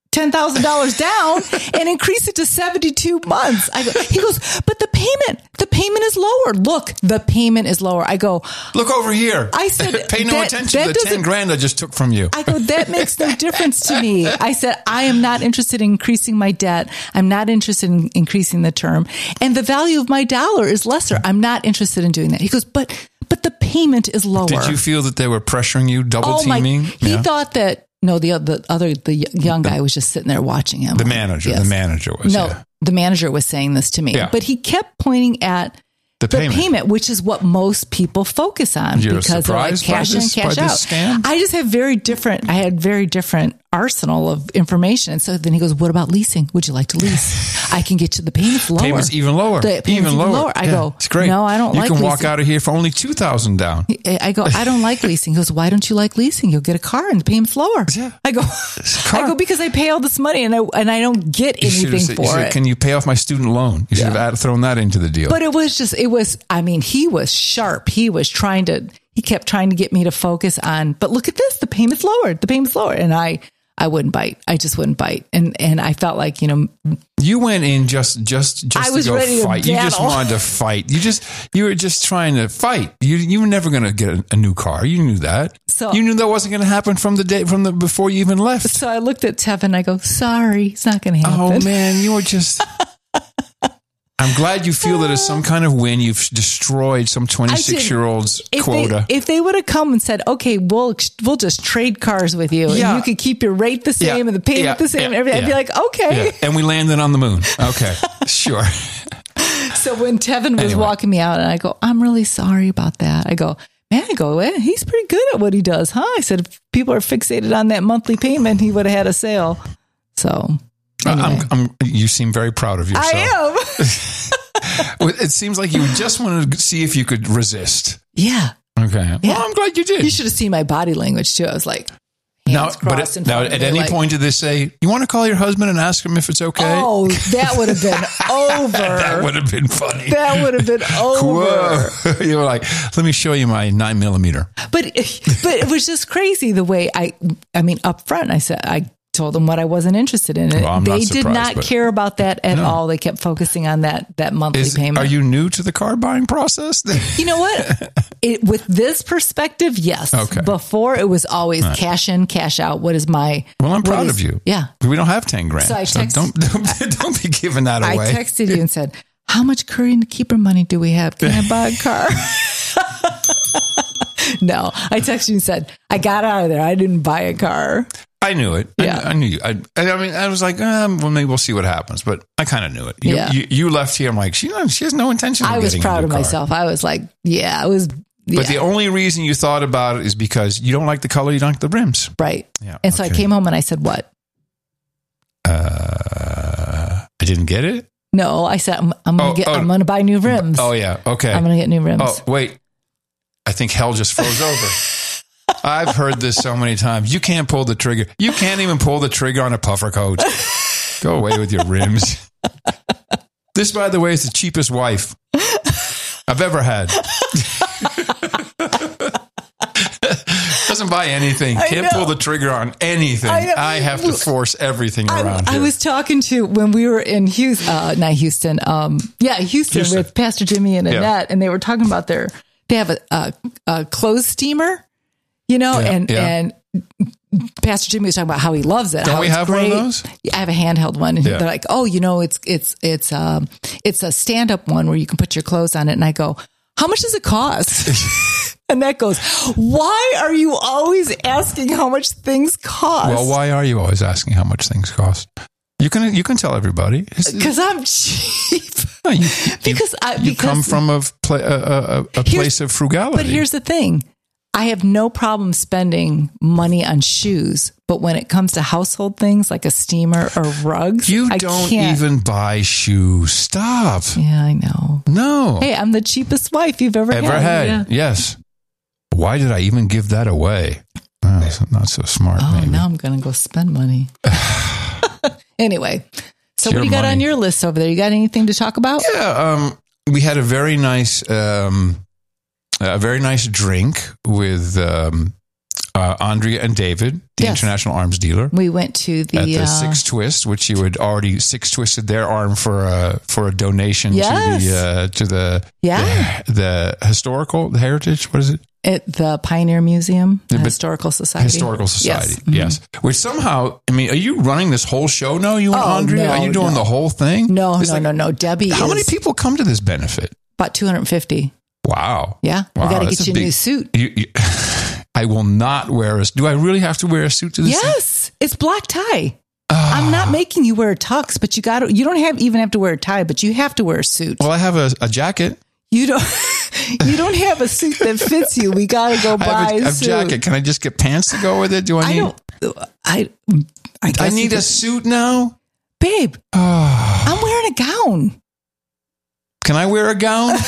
ten thousand dollars down and increase it to seventy-two months. I go, he goes, but the payment, the payment is lower. Look, the payment is lower. I go, look over here. I said, pay no that, attention that to the ten grand I just took from you. I go, that makes no difference to me. I said, I am not interested in increasing my debt. I'm not interested in increasing the term. And the value of my dollar is lesser. I'm not interested in doing that. He goes, but, but the payment is lower. Did you feel that they were pressuring you, double oh teaming? My, he yeah. thought that, no, the, the other, the young guy was just sitting there watching him. The manager, yes. the manager was. No, yeah. the manager was saying this to me, Yeah. but he kept pointing at The the payment. payment, which is what most people focus on You're because they're like surprised by cash in, this- by cash out. this scam? I just have very different, I had very different arsenal of information. And so then he goes, what about leasing? Would you like to lease? I can get you the payments lower. Payments even lower. The payments even lower. lower. I Yeah, go, it's great. no, I don't you like can walk leasing. out of here for only two thousand down. I go, I don't like leasing. He goes, why don't you like leasing? You'll get a car and the payment's lower. Yeah. I go, car. I go, because I pay all this money and I, and I don't get You should have anything said- for you should have- it. Can you pay off my student loan? You should have add, thrown that into the deal. But it was just, it was, I mean, he was sharp. He was trying to, he kept trying to get me to focus on, but look at this, the payment's lowered, the payment's lowered. And I, I wouldn't bite. I just wouldn't bite. And, and I felt like, you know, You went in just just just I was to go ready to fight. You just battle. wanted to fight. You just you were just trying to fight. You you were never going to get a, a new car. You knew that. So- you knew that wasn't going to happen from the day from the before you even left. so I looked at Tevin and I go, sorry, it's not going to happen. Oh man, you were just. I'm glad you feel that as some kind of win. You've destroyed some twenty-six year old's If quota. They, if they would have come and said, okay, we'll we'll just trade cars with you, Yeah. and you could keep your rate the same Yeah. and the payment Yeah. the same, Yeah. and everything, I'd be Yeah. like, okay. Yeah. And we landed on the moon. Okay, sure. So when Tevin was Anyway. walking me out, and I go, I'm really sorry about that. I go, man, I go, eh, he's pretty good at what he does, huh? I said, if people are fixated on that monthly payment, he would have had a sale. So anyway. I'm, I'm, you seem very proud of yourself. I am. It seems like you just wanted to see if you could resist. Yeah. Okay. Yeah. Well, I'm glad you did. You should have seen my body language too. I was like, now, hands but crossed it, in now, front of at me, any like, point did they say, you want to call your husband and ask him if it's okay? oh, that would have been over. That would have been funny. That would have been over. Whoa. You were like, let me show you my nine millimeter. But but it was just crazy the way I I mean up front I said I told them what I wasn't interested in. Well, I'm they not did surprised, not but- care about that at No. all. They kept focusing on that that monthly Is, payment. are you new to the car buying process? You know what? It, with this perspective, yes. Okay. Before it was always cash in, cash out. What is my? Well, I'm what proud is- of you. Yeah. We don't have ten grand. So I So text- don't, don't, don't be giving that I away. texted you and said, "How much Curry and Keeper money do we have? Can I buy a car?" No, I texted you and said, "I got out of there. I didn't buy a car." I knew it. Yeah. I, I knew you. I, I mean, I was like, um, well, maybe we'll see what happens. But I kind of knew it. You, Yeah. you, you left here. I'm like, she, she has no intention of I was getting a proud new of car. myself. I was like, "Yeah, it was." But yeah. the only reason you thought about it is because you don't like the color, you don't like the rims. Right. Yeah, And so I okay. came home and I said, what? Uh, I didn't get it. No, I said, I'm, I'm going Oh, to get, oh. I'm going to buy new rims. Oh yeah, okay. I'm going to get new rims. Oh wait, I think hell just froze over. I've heard this so many times. You can't pull the trigger. You can't even pull the trigger on a puffer coat. Go away with your rims. This, by the way, is the cheapest wife I've ever had. Doesn't buy anything. I Can't know. pull the trigger on anything. I know. I, have to force everything I, around I here. was talking to when we were in Houston, uh, not Houston, um, yeah, Houston, Houston. with Pastor Jimmy and Yeah. Annette, and they were talking about their, they have a, a, a clothes steamer, you know, Yeah, and, yeah. and Pastor Jimmy was talking about how he loves it. Don't how we it's have one of great. those? Yeah, I have a handheld one, and Yeah. they're like, "Oh, you know, it's it's it's um it's a stand up one where you can put your clothes on it." And I go, "How much does it cost?" And that goes, "Why are you always asking how much things cost?" Well, why are you always asking how much things cost? You can you can tell everybody. It's- Because I'm cheap. no, you, because you, I you because, come from a, pla- a, a, a place of frugality. But here's the thing. I have no problem spending money on shoes, but when it comes to household things like a steamer or rugs, you I don't can't. even buy shoes. Stop. Yeah, I know. No. Hey, I'm the cheapest wife you've ever, Ever had. Yeah. Yes. Why did I even give that away? Oh, it's not so smart, Oh, maybe. now I'm going to go spend money. Anyway, so It's what do you your got on money. your list over there? You got anything to talk about? Yeah, um, we had a very nice, um, a very nice drink with um, uh, Andrea and David, the Yes. International Arms Dealer, We went to the, at the uh, Six Twist, which you had already six twisted their arm for a for a donation Yes. to the uh, to the Yeah. the, the historical the heritage. What is it? at the Pioneer Museum, the but- Historical Society. Historical Society. Yes. Mhm. Yes. Which somehow, I mean, are you running this whole show now? You and Oh, Andrea? no, are you doing no. the whole thing? No, It's no, like- no, no. Debbie How is many people come to this benefit? about two hundred fifty. Wow. Yeah. Wow, we got to that's get a you a big- new suit. You, you, I will not wear a. Do I really have to wear a suit to this? thing? Yes. It's black tie. Ah. I'm not making you wear a tux, but you got to, you don't have even have to wear a tie, but you have to wear a suit. Well, I have a, a jacket. You don't, you don't have a suit that fits you. We got to go I buy have a, a a suit. jacket. Can I just get pants to go with it? Do I I need? don't, I, I, guess I you need could- a suit now. babe, Oh, I'm wearing a gown. can I wear a gown?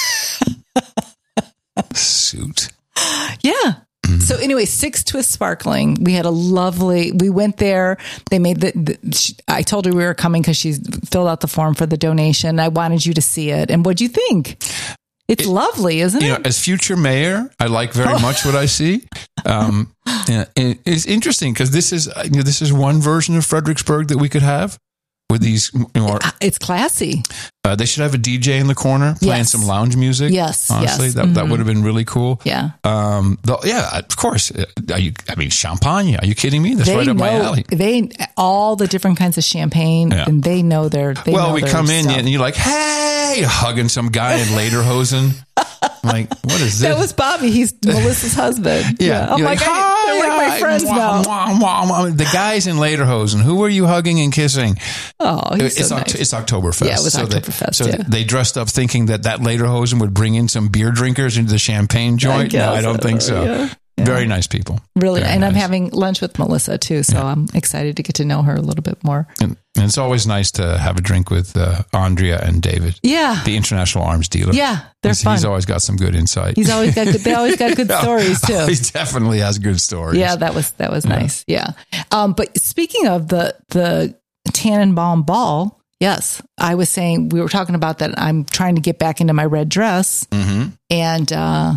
Suit. Yeah. So anyway, Six Twist Sparkling. We had a lovely. We went there. They made the. the she, I told her we were coming because she filled out the form for the donation. I wanted you to see it, and what'd you think? It's It- lovely, isn't You it? know, as future mayor, I like very much what I see. Um, yeah, it- it's interesting because this is uh, you know, this is one version of Fredericksburg that we could have with these. You know, It's classy. uh, they should have a D J in the corner playing Yes. some lounge music. Yes, honestly, yes. that that Mhm. would have been really cool. Yeah. Um, the, yeah, of course. Uh, Are you? I mean, champagne. Are you kidding me? That's They right up know my alley. they all the different kinds of champagne, Yeah. and they know their. They Well, know we their come in stuff. and you're like, "Hey," hugging some guy in lederhosen. I'm like, what is this? That was Bobby. He's Melissa's husband. Yeah, I'm You're like, I, "Hi, they're like my hi, friends mwah, now. mwah, mwah, mwah." The guys in lederhosen. Who are you hugging and kissing? Oh, he's it's so Oct- nice. it's Oktoberfest. Yeah, it was so they- Oktoberfest, So yeah. they dressed up thinking that that lederhosen would bring in some beer drinkers into the champagne joint. No, guess I don't so, think so. yeah. Very nice people. Really, Very and I'm nice. having lunch with Melissa too, so I'm excited to get to know her a little bit more. And, and it's always nice to have a drink with uh, Andrea and David, Yeah, the International Arms Dealer. yeah, they're he's, fun. he's always got some good insight. He's always got good. They always got good stories too. He definitely has good stories. Yeah, that was that was nice. Yeah, um, but speaking of the the Tannenbaum ball, yes, I was saying we were talking about that. I'm trying to get back into my red dress, hmm and uh,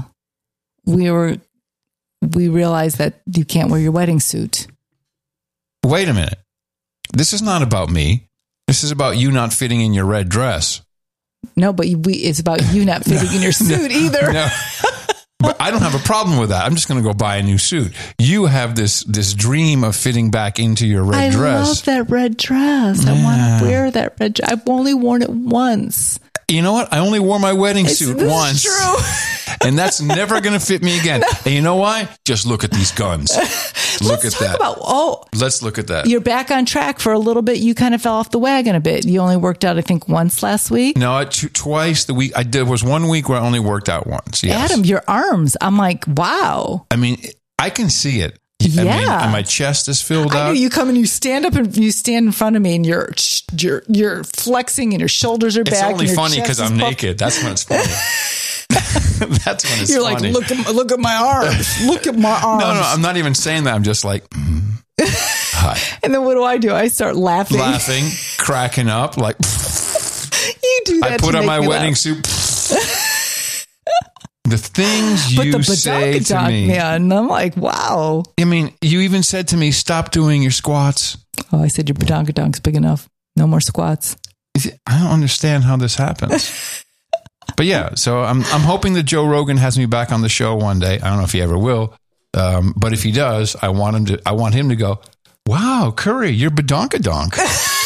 we were we realized that you can't wear your wedding suit. Wait a minute. This is not about me. This is about you not fitting in your red dress. No, but we it's about you not fitting in your suit either. No. But I don't have a problem with that. I'm just going to go buy a new suit. You have this this dream of fitting back into your red I dress. love that red dress. I Yeah. want to wear that red. I've only worn it once. You know what? I only wore my wedding It's- suit this is once. true. And that's never going to fit me again. And you know why? Just look at these guns. Look Let's at talk that. about oh, Let's look at that. you're back on track for a little bit. You kind of fell off the wagon a bit. You only worked out, I think, once last week. No, I, t- twice the week. I did. There was one week where I only worked out once. Yes. Adam, your arms. I'm like, wow. I mean, I can see it. I mean, Yeah. and my chest is filled I know out. you come and you stand up and you stand in front of me and you're you're you're flexing and your shoulders are It's back. only and your funny chest because is I'm puffed. naked. That's when it's funny. That's when it's You're funny. like, look at look at my arms. Look at my arms. no, no, I'm not even saying that. I'm just like, mm, hi, And then what do I do? I start laughing. laughing, cracking up. Like, You do that. I to put on make my me wedding laugh. suit. The things But you the say to badonkadonk, me. man, I'm like, wow. I mean, you even said to me, "Stop doing your squats." Oh, I said your badonkadonks big enough. No more squats. I don't understand how this happens. But yeah, so I'm I'm hoping that Joe Rogan has me back on the show one day. I don't know if he ever will, um, but if he does, I want him to. I want him to go. Wow, Curry, you're badonkadonk.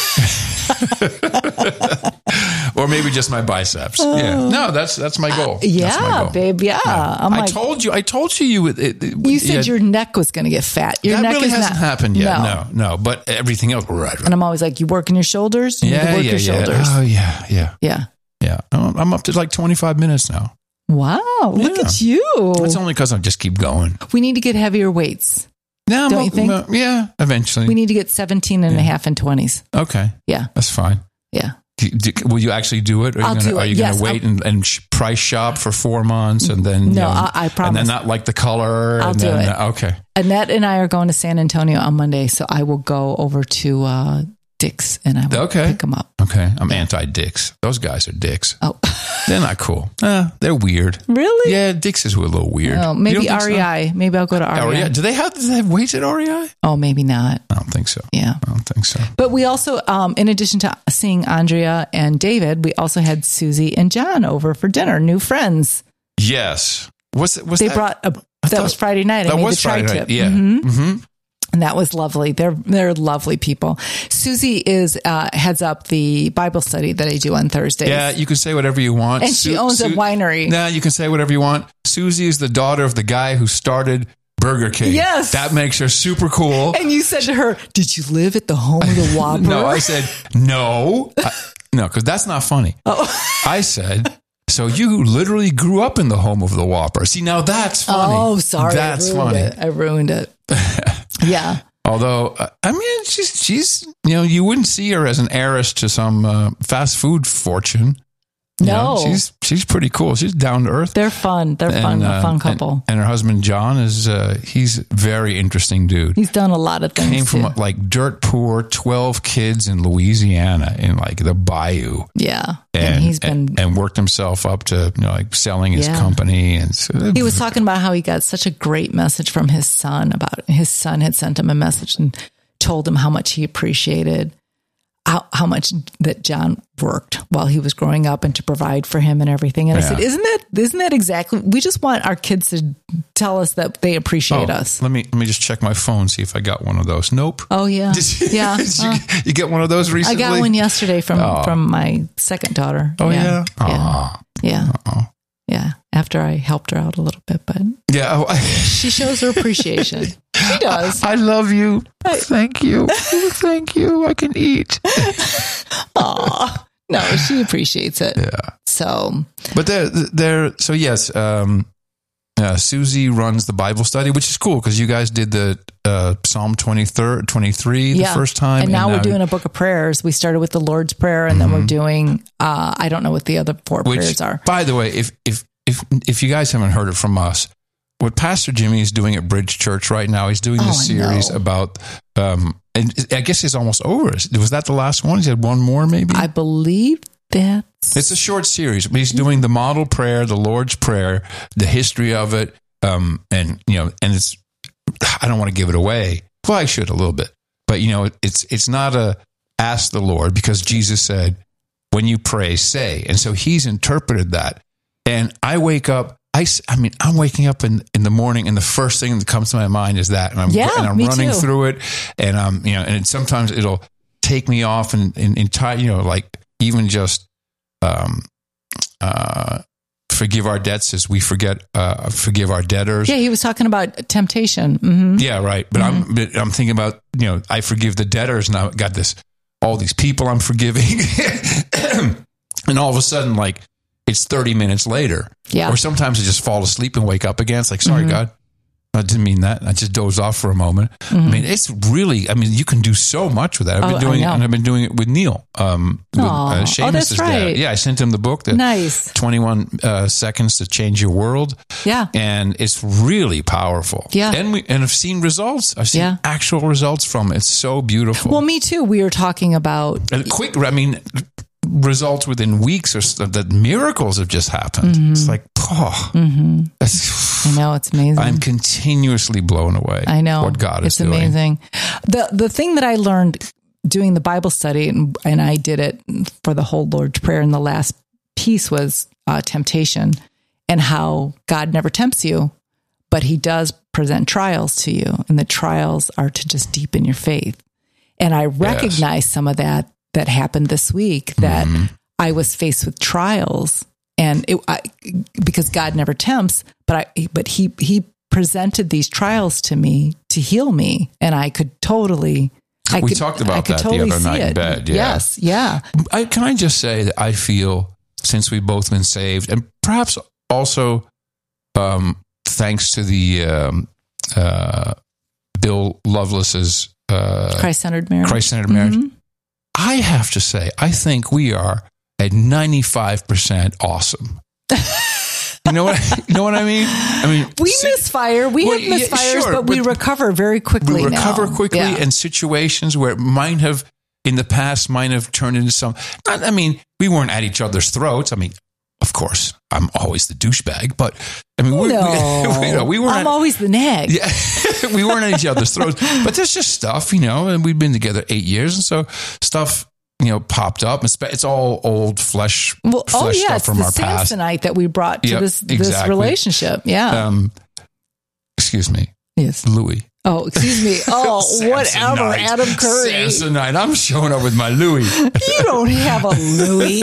Or maybe just my biceps. Yeah, no, that's that's my goal. That's my Yeah, goal. babe. Yeah. I'm I like, told you. I told you. You. It, it, you said yeah, your neck was going to get fat. Your that neck really is hasn't not, happened yet. No. no, But everything else, right? right. And I'm always like, you working your shoulders? You need to Yeah, work yeah, your yeah. shoulders. Oh, yeah, yeah, Yeah. yeah. I'm I'm up to like twenty-five minutes now. Wow. Look Yeah. at you. It's only because I just keep going. We need to get heavier weights. No, Don't I'm- you think? uh, yeah, eventually. We need to get seventeen and a half and twenties. okay, Yeah. that's fine. Yeah. Do, do, will you actually do it? Or are I'll you gonna, do Are it, you going yes. to wait and, and sh- price shop for four months and then you No, know, I- I and promise. then not like the color? I'll and do then, it. Okay, Annette and I are going to San Antonio on Monday, so I will go over to uh, Dick's, and I would Okay. pick them up. Okay. I'm anti-Dick's. Those guys are dicks. Oh, They're not cool. Uh, they're weird. really? Yeah, Dick's is a little weird. Oh, You maybe don't think so? R E I. Maybe I'll go to R E I. R E I. Do they have, do they have weights at R E I? Oh, maybe not. I don't think so. Yeah. I don't think so. But we also, um, in addition to seeing Andrea and David, we also had Susie and John over for dinner, new friends. Yes. What's what's They that? brought a, that thought- was Friday night. I that made was the tri Friday tip. night. Yeah. Mhm. Mm-hmm. And that was lovely. They're they're lovely people. Susie is uh, heads up the Bible study that I do on Thursdays. Yeah, you can say whatever you want. And she Su- owns a Su- winery. Nah, you can say whatever you want. Susie is the daughter of the guy who started Burger King. Yes. That makes her super cool. And you said to her, "Did you live at the home of the Whopper?" No, I said, no. I, no, because that's not funny. Oh. I said, so you literally grew up in the home of the Whopper. See, now that's funny. Oh, sorry. That's I ruined funny. It. I ruined it. Yeah. Although, uh, I mean, she's, she's, you know, you wouldn't see her as an heiress to some uh, fast food fortune. You No. know, she's she's pretty cool. She's down to earth. They're fun. They're fun. uh, A fun couple. And, and her husband, John, is, uh, he's a very interesting dude. He's done a lot of things. Came from too. like dirt poor, twelve kids in Louisiana in like the bayou. Yeah. And, And, he's been. and, and worked himself up to, you know, like selling his Yeah. company. And so, He was talking about how he got such a great message from his son about his son had sent him a message and told him how much he appreciated how, how much that John worked while he was growing up and to provide for him and everything. And I Yeah. said, isn't that, isn't that exactly, we just want our kids to tell us that they appreciate Oh, us. Let me let me just check my phone, see if I got one of those. Nope. Oh yeah. Did you, Yeah. did you, Uh, you get one of those I recently? got one yesterday from, Oh. from my second daughter. Oh, yeah? Yeah. Aw. Yeah. Oh. Yeah. After I helped her out a little bit, but Yeah. Oh, she shows her appreciation. She does. I love you. Thank you. Thank you. I can eat. Aw. No, she appreciates it. Yeah. So But they're, they're so yes, um, uh, Susie runs the Bible study, which is cool because you guys did the uh, Psalm twenty-three, twenty-three the yeah. first time. And now we're doing a book of prayers. We started with the Lord's Prayer, and then we're doing, uh, I don't know what the other four which, prayers are. by the way, if, if, if, if you guys haven't heard it from us, what Pastor Jimmy is doing at Bridge Church right now, he's doing Oh, this I series know. about, um, and I guess it's almost over. Was that the last one? He had one more, maybe? I believe that's. It's a short series, but he's doing the model prayer, the Lord's Prayer, the history of it, um, and you know, and it's. I don't want to give it away. Well, I should a little bit, but you know, it's it's not a ask the Lord because Jesus said, "When you pray, say," and so he's interpreted that. And I wake up. I, s- I mean, I'm waking up in, in the morning, and the first thing that comes to my mind is that, and I'm Yeah, and I'm me running too. through it, and um, you know, and sometimes it'll take me off and and entire, you know, like even just um, uh, forgive our debts as we forget, uh, forgive our debtors. Yeah, he was talking about temptation. hmm Yeah, right. But I'm but I'm thinking about, you know, I forgive the debtors, and I've got this all these people I'm forgiving, and all of a sudden, like it's thirty minutes later. Yeah. Or sometimes I just fall asleep and wake up again. It's like, sorry, God, I didn't mean that. I just dozed off for a moment. I mean, it's really. I mean, you can do so much with that. I've Oh, been I doing it, know. and I've been doing it with Neil. Um, with, Aw. uh, Oh, Seamus's that's dad. right. Yeah, I sent him the book. The Nice. twenty-one uh, seconds to change your world. Yeah. And it's really powerful. Yeah. And we and I've seen results. I've seen Yeah. actual results from it. It's so beautiful. Well, me too. We were talking about. and quick, I mean, results within weeks or stuff that miracles have just happened. Mm-hmm. It's like, oh, that's, I know it's amazing. I'm continuously blown away. I know what God it's is doing. amazing. The the thing that I learned doing the Bible study, and, and I did it for the whole Lord's Prayer, and the last piece was uh, temptation and how God never tempts you, but He does present trials to you, and the trials are to just deepen your faith. And I recognize some of that that happened this week. That Mm-hmm. I was faced with trials, and it I, because God never tempts, but I but He He presented these trials to me to heal me, and I could totally. I We could, talked about I could that the totally other see night in it. bed, yeah. Yes, yeah, I, can I just say that I feel, since we've both been saved, and perhaps also um, thanks to the um, uh, Bill Lovelace's uh, Christ-centered marriage. Christ-centered marriage, Mhm. I have to say, I think we are at ninety-five percent awesome. You know what? You know what I mean? I mean, We si- misfire. We Well, have yeah, misfires, sure, but we but recover very quickly. we recover now. quickly Yeah. in situations where it might have in the past might have turned into some, not, I mean, we weren't at each other's throats. I mean, of course, I'm always the douchebag, but I mean, we, no, we, you know, we weren't. I'm at, always the nag. Yeah, we weren't at each other's throats, but there's just stuff, you know, and we've been together eight years. And so stuff, you know, popped up. It's, it's all old flesh, well, flesh oh, yeah, stuff it's from the our past. Samsonite that we brought to Yep, this, this exactly. relationship. Yeah. Um, excuse me. Yes. Louis. Oh, excuse me. Oh, whatever, Samsonite. Adam Curry. Samsonite. I'm showing up with my Louis. You don't have a Louis.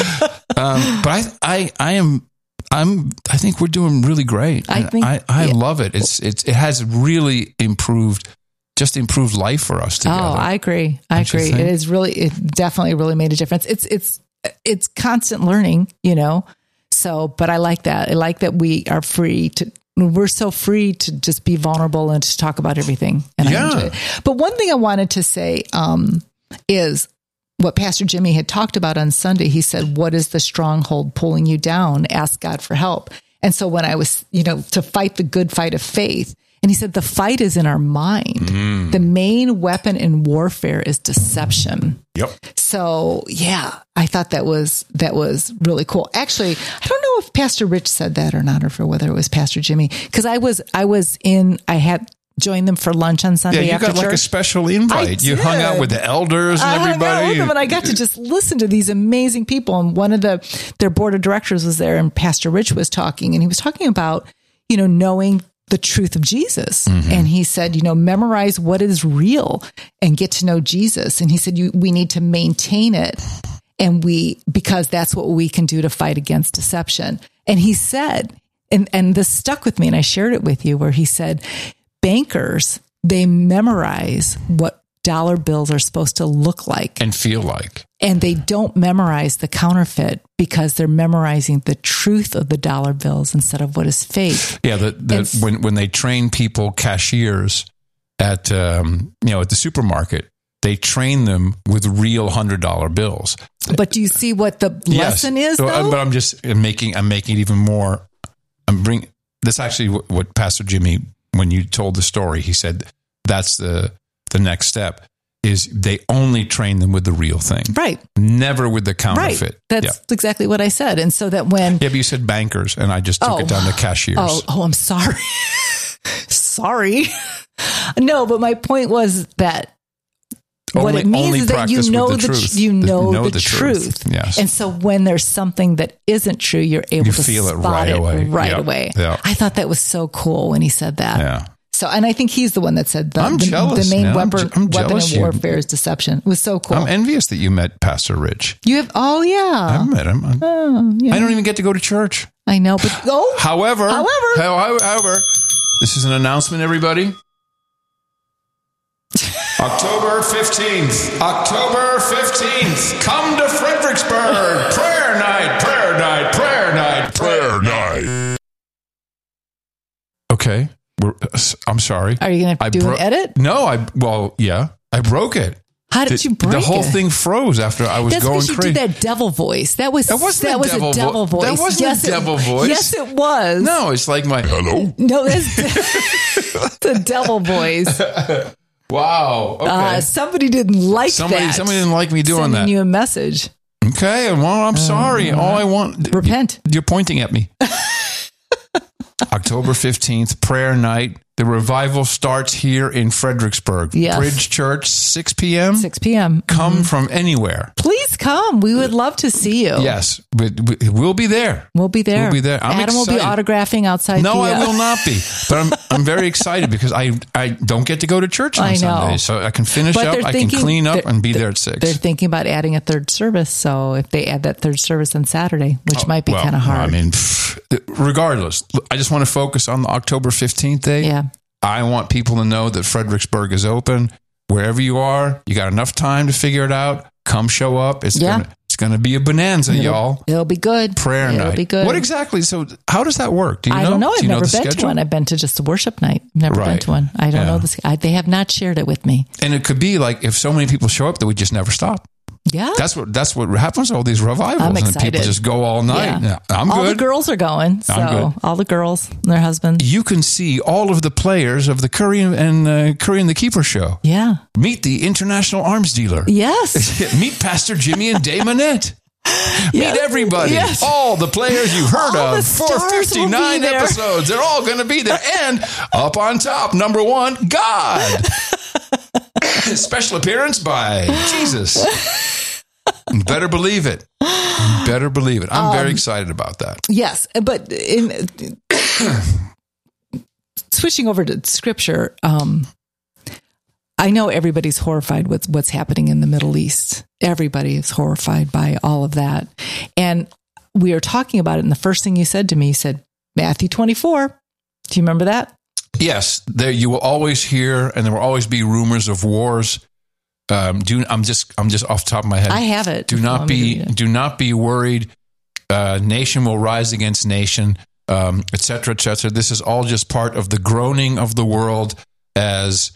um, but I, I, I am, I'm, I think we're doing really great. I And think- I, I yeah. love it. It's, it's, it has really improved, just improved life for us together. Oh, I agree. I Don't you agree. think? It is really, it definitely really made a difference. It's, it's, it's constant learning, you know? So, but I like that. I like that we are free to, we're so free to just be vulnerable and to talk about everything. And Yeah. I enjoy it. But one thing I wanted to say, um, is what Pastor Jimmy had talked about on Sunday. He said, what is the stronghold pulling you down? Ask God for help. And so when I was, you know, to fight the good fight of faith, and he said, the fight is in our mind. Mm. The main weapon in warfare is deception. Yep. So yeah, I thought that was, that was really cool. Actually, I don't know if Pastor Rich said that or not, or for whether it was Pastor Jimmy, because I was, I was in, I had joined them for lunch on Yeah, Sunday you after got like a church. special invite. You hung out did. with the elders and I hung out everybody. with them, and I got to just listen to these amazing people. And one of the their board of directors was there, and Pastor Rich was talking, and he was talking about, you know, knowing the truth of Jesus. Mm-hmm. And he said, you know, memorize what is real and get to know Jesus. And he said, you, we need to maintain it. And we, because that's what we can do to fight against deception. And he said, and, and this stuck with me, and I shared it with you, where he said, bankers, they memorize what dollar bills are supposed to look like. And feel like. And they don't memorize the counterfeit because they're memorizing the truth of the dollar bills instead of what is fake. Yeah, the, the, And- when when they train people, cashiers at um, you know at the supermarket, they train them with real hundred dollar bills. But do you see what the lesson is, So, uh, though? but I'm just I'm making I'm making it even more. I'm bring that's actually what, what Pastor Jimmy, when you told the story, he said that's the the next step is they only train them with the real thing, Right. never with the counterfeit. Right. That's yeah. exactly what I said. And so that when, Yeah, but you said bankers, and I just took Oh. it down to cashiers. oh, oh, I'm sorry. Sorry. No, but my point was that what Only- it means only is that practice you with know the the, truth. tr- you The- know, know the, the truth. truth. Yes. And so when there's something that isn't true, you're able You to feel it spot right it away. right Yeah. away. Yeah. I thought that was so cool when he said that. Yeah. So, and I think he's the one that said the, I'm the, jealous, the main man. I'm weapon, je- I'm weapon jealous in you- warfare is deception. It was so cool. I'm envious that you met Pastor Rich. you have, oh I yeah. haven't met him. I- Oh, yeah. I don't even get to go to church. I know, but oh, However, However. how- however, this is an announcement, everybody. October fifteenth. October fifteenth. Come to Fredericksburg. Prayer night, prayer night, prayer night, prayer night. Okay. We're, I'm sorry. are you going to I do bro- an edit? No, I, well, yeah, I broke it. How did The- you break The whole it? thing froze after I was That's going because you crazy. did that devil voice. That was That wasn't that a was devil a vo- devil voice. that wasn't a yes, it- devil voice. Yes, it was. No, it's like my hello. no, that's the devil voice. Wow. Okay. Uh, somebody didn't like somebody, that. somebody didn't like me doing Sending that. you a message. Okay. Well, I'm sorry. All I want. Repent. You're pointing at me. October fifteenth, prayer night. The revival starts here in Fredericksburg. Yes. Bridge Church, six p.m. six p.m. Come from anywhere. Please come. We would love to see you. Yes, but we- we'll be there. We'll be there. We'll be there. I'm Adam will be excited. autographing outside. No, the, I uh, will not be. But I'm I'm very excited because I, I don't get to go to church on I know. Sunday. So I can finish But up, they're I thinking- can clean up they're- and be there at six. They're thinking about adding a third service. So if they add that third service on Saturday, which might be Well, kind of hard. I mean, pff, regardless, I just want to focus on the October fifteenth day. yeah. I want people to know that Fredericksburg is open. Wherever you are, you got enough time to figure it out. Come show up. It's Yeah. gonna it's gonna be a bonanza, y'all. It'll be good. Prayer It'll night. be good. What exactly? So how does that work? Do you I know? don't know. Do I've you know never the been to schedule? one. I've been to just a worship night. Never been Right. to one. I don't Yeah. know this. I, they have not shared it with me. And it could be like if so many people show up that we just never stop. Yeah. That's what that's what happens to all these revivals. I'm and excited. people just go all night. Yeah. Yeah, I'm all good. the girls are going. So I'm good. all the girls and their husbands. You can see all of the players of the Curry and uh, Curry and the Keeper show. Yeah. Meet the international arms dealer. Yes. Meet Pastor Jimmy and Dame Annette. Yes. Meet everybody. Yes. All the players you've heard All the of for stars will be fifty-nine there. episodes. They're all going to be there. And up on top, number one, God. Special appearance by Jesus. Better believe it. Better believe it. I'm um, very excited about that. Yes. But in switching over to scripture, um, I know everybody's horrified with what's happening in the Middle East. Everybody is horrified by all of that. And we were talking about it. And the first thing you said to me, you said, Matthew twenty-four. Do you remember that? Yes. There, you will always hear, and there will always be rumors of wars. Um, do I'm just I'm just off the top of my head. I have it. Do not be do not be worried. Uh, nation will rise against nation, um, et cetera, et cetera. This is all just part of the groaning of the world as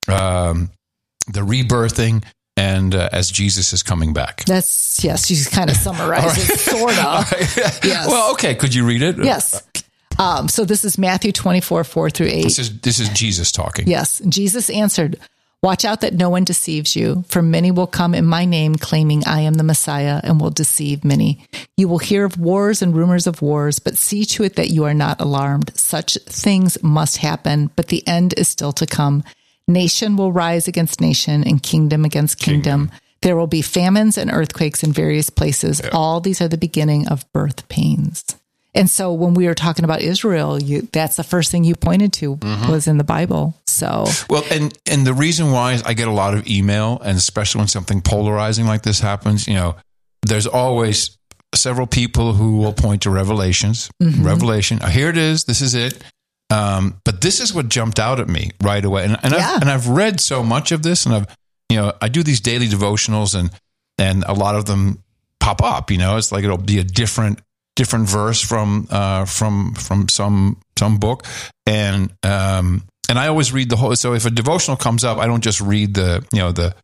um, the rebirthing and uh, as Jesus is coming back. That's yes. You kind of summarize it, sort of. Right. Yes. Well, okay. Could you read it? Yes. Um, so this is Matthew twenty-four, four through eight. This is this is Jesus talking. Yes. Jesus answered, "Watch out that no one deceives you, for many will come in my name claiming I am the Messiah and will deceive many. You will hear of wars and rumors of wars, but see to it that you are not alarmed. Such things must happen, but the end is still to come. Nation will rise against nation and kingdom against kingdom. kingdom. There will be famines and earthquakes in various places. Yeah. All these are the beginning of birth pains." And so when we were talking about Israel, you, that's the first thing you pointed to mm-hmm. was in the Bible. So, well, and, and the reason why is I get a lot of email, and especially when something polarizing like this happens, you know, there's always several people who will point to Revelations, mm-hmm. Revelation. Oh, here it is. This is it. Um, but this is what jumped out at me right away. And, and, yeah. I've, and I've read so much of this, and I've, you know, I do these daily devotionals, and, and a lot of them pop up, you know, it's like, it'll be a different different verse from uh, from from some some book, and um, and I always read the whole. So if a devotional comes up, I don't just read the you know the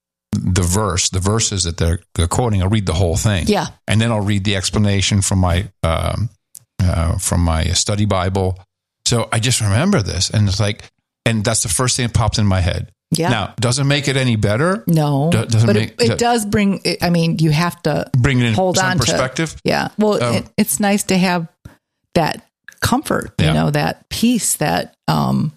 the verse, the verses that they're, they're quoting. I'll read the whole thing, yeah, and then I'll read the explanation from my um, uh, from my study Bible. So I just remember this, and it's like, and that's the first thing that pops in my head. Yeah. Now, doesn't make it any better. No, Do, doesn't but make, it, it does bring. I mean, you have to bring it in hold some on perspective. To, yeah. Well, um, it, it's nice to have that comfort. You yeah. know, that peace. That um,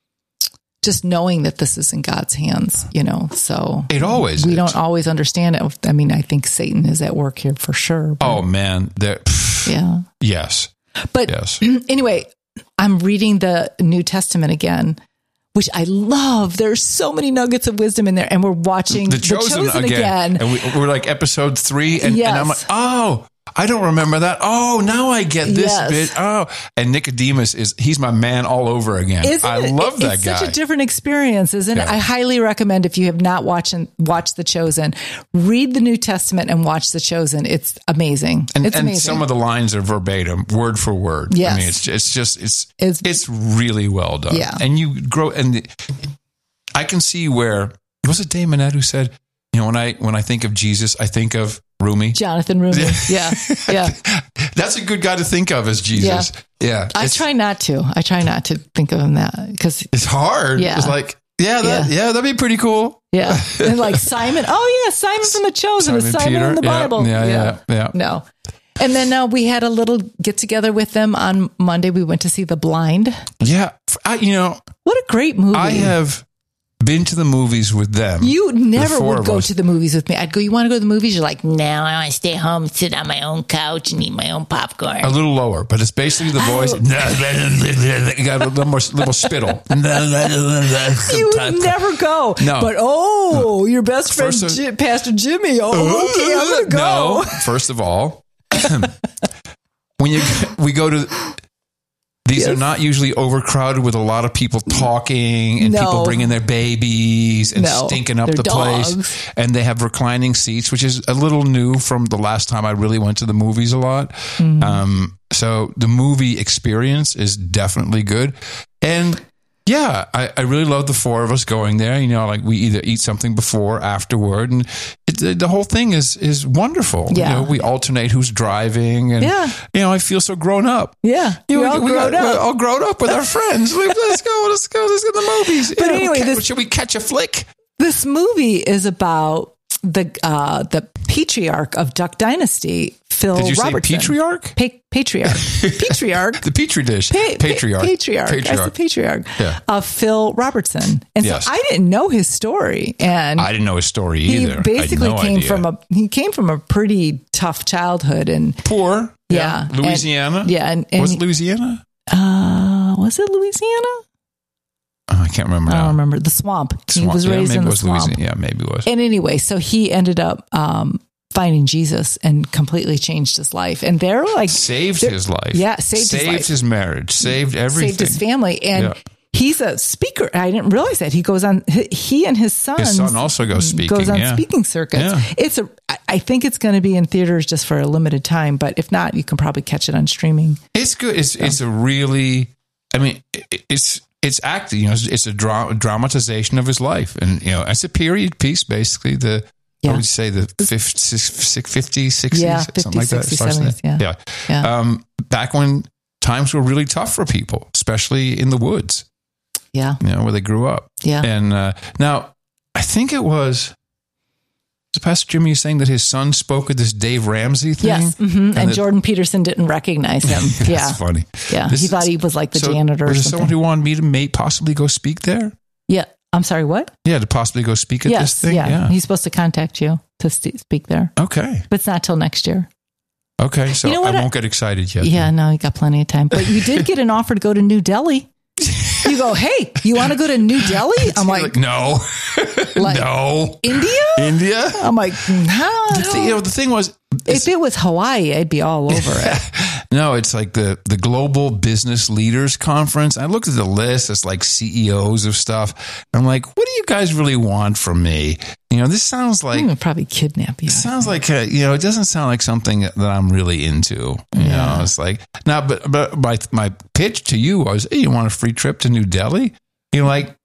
just knowing that this is in God's hands. You know, so it always. We is. don't always understand it. I mean, I think Satan is at work here for sure. But, oh man, there. Yeah. Yes. But yes. Anyway, I'm reading the New Testament again, which I love. There's so many nuggets of wisdom in there. And we're watching The Chosen, the Chosen again. again. And we, we're like episode three. And, yes. and I'm like, oh, I don't remember that. Oh, now I get this yes. bit. Oh, and Nicodemus is, he's my man all over again. Isn't I it? love that it's guy. It's such a different experience, isn't yeah. it? I highly recommend if you have not watched, watched The Chosen, read the New Testament and watch The Chosen. It's amazing. And, it's and amazing. some of the lines are verbatim, word for word. Yes. I mean, it's, it's just, it's, it's, it's really well done. Yeah. And you grow, and the, I can see where, was it Dame Annette who said, you know, when I, when I think of Jesus, I think of Rumi. Jonathan Rumi. Yeah. Yeah. That's a good guy to think of as Jesus. Yeah. yeah. I try not to. I try not to think of him that because it's hard. Yeah. It's like, yeah, that, yeah. yeah, that'd be pretty cool. Yeah. And like Simon. Oh yeah. Simon from The Chosen. Simon, Simon Peter. in the yeah, Bible. Yeah, yeah. Yeah. Yeah. No. And then uh, we had a little get together with them on Monday. We went to see The Blind. Yeah. I, you know, what a great movie. I have been to the movies with them. You never would go us. to the movies with me. I'd go, you want to go to the movies? You're like, no, I want to stay home, sit on my own couch and eat my own popcorn. A little lower, but it's basically the voice. You got a little more, little spittle. You would never go. No. But, oh, your best friend, First of, J- Pastor Jimmy. Oh, okay, I'm going to go. No, first of all, when you we go to... These yes. are not usually overcrowded with a lot of people talking and no. people bringing their babies and no. stinking up They're the dogs. place. And they have reclining seats, which is a little new from the last time I really went to the movies a lot. Mm-hmm. Um, so the movie experience is definitely good. And yeah, I, I really love the four of us going there. You know, like we either eat something before, afterward, and it, the, the whole thing is is wonderful. Yeah. You know, we alternate who's driving, and Yeah. you know, I feel so grown up. Yeah. You know, You're all we, we grown got, up. We're all grown up with our friends. Like, let's go, let's go, let's go to the movies. But You know, anyway, ca- this- should we catch a flick? This movie is about the uh, the patriarch of Duck Dynasty, Phil Did you Robertson. say patriarch? Pa- patriarch. Patriarch. The petri dish. Pa- pa- patriarch. Patriarch. That's the patriarch Yeah. of Phil Robertson. And Yes. so I didn't know his story. And I didn't know his story he either. basically I had no came idea. from a he came from a pretty tough childhood, and poor. Yeah. And- Louisiana. yeah, and, and was it Louisiana? uh, was it Louisiana? Oh, I can't remember I now. don't remember. The swamp. He Swamp. was Yeah, raised maybe in it the was swamp. Louisiana. Yeah, maybe it was. And anyway, so he ended up um, finding Jesus and completely changed his life. And they're like saved they're- his life. Yeah, saved, saved his life. his marriage. Saved everything. Saved his family. And Yeah. he's a speaker. I didn't realize that. He goes on, he and his son. His son also goes speaking. Goes on yeah. speaking circuits. Yeah. It's a, I- I think it's going to be in theaters just for a limited time, but if not, you can probably catch it on streaming. It's good. It's it's a really. I mean, it, it's it's acting. You know, it's, it's a dra- dramatization of his life, and you know, it's a period piece, basically. The Yeah. what would you say the fifties, sixties, Yeah, something like that. fifties, Starts seventies, there. yeah. yeah. Yeah. Um, back when times were really tough for people, especially in the woods. Yeah. You know, where they grew up. Yeah. And uh, now, I think it was. Was Pastor Jimmy saying that his son spoke at this Dave Ramsey thing? Yes. hmm And, that- Jordan Peterson didn't recognize him. That's yeah. funny. Yeah. This he is- thought he was like the so janitor or was there something. someone who wanted me to may possibly go speak there? Yeah. I'm sorry, what? Yeah, to possibly go speak at Yes. this thing? Yeah. He's supposed to contact you to st- speak there, Okay. but it's not till next year. Okay. So You know I what I- won't get excited yet. Yeah, no, you got plenty of time. But you did get an offer to go to New Delhi. You go, hey, you want to go to New Delhi? I'm Like, like, no. like no. India? India? I'm like, no. The thing, you know, the thing was, If it was Hawaii, I'd be all over it. no, it's like the, the Global Business Leaders Conference. I looked at the list. It's like C E Os of stuff. I'm like, what do you guys really want from me? You know, this sounds like, I'm gonna probably kidnap you. it sounds like, uh, you know, it doesn't sound like something that I'm really into. You Yeah. know, it's like, now, but, but my, my pitch to you was, hey, you want a free trip to New Delhi? You're like,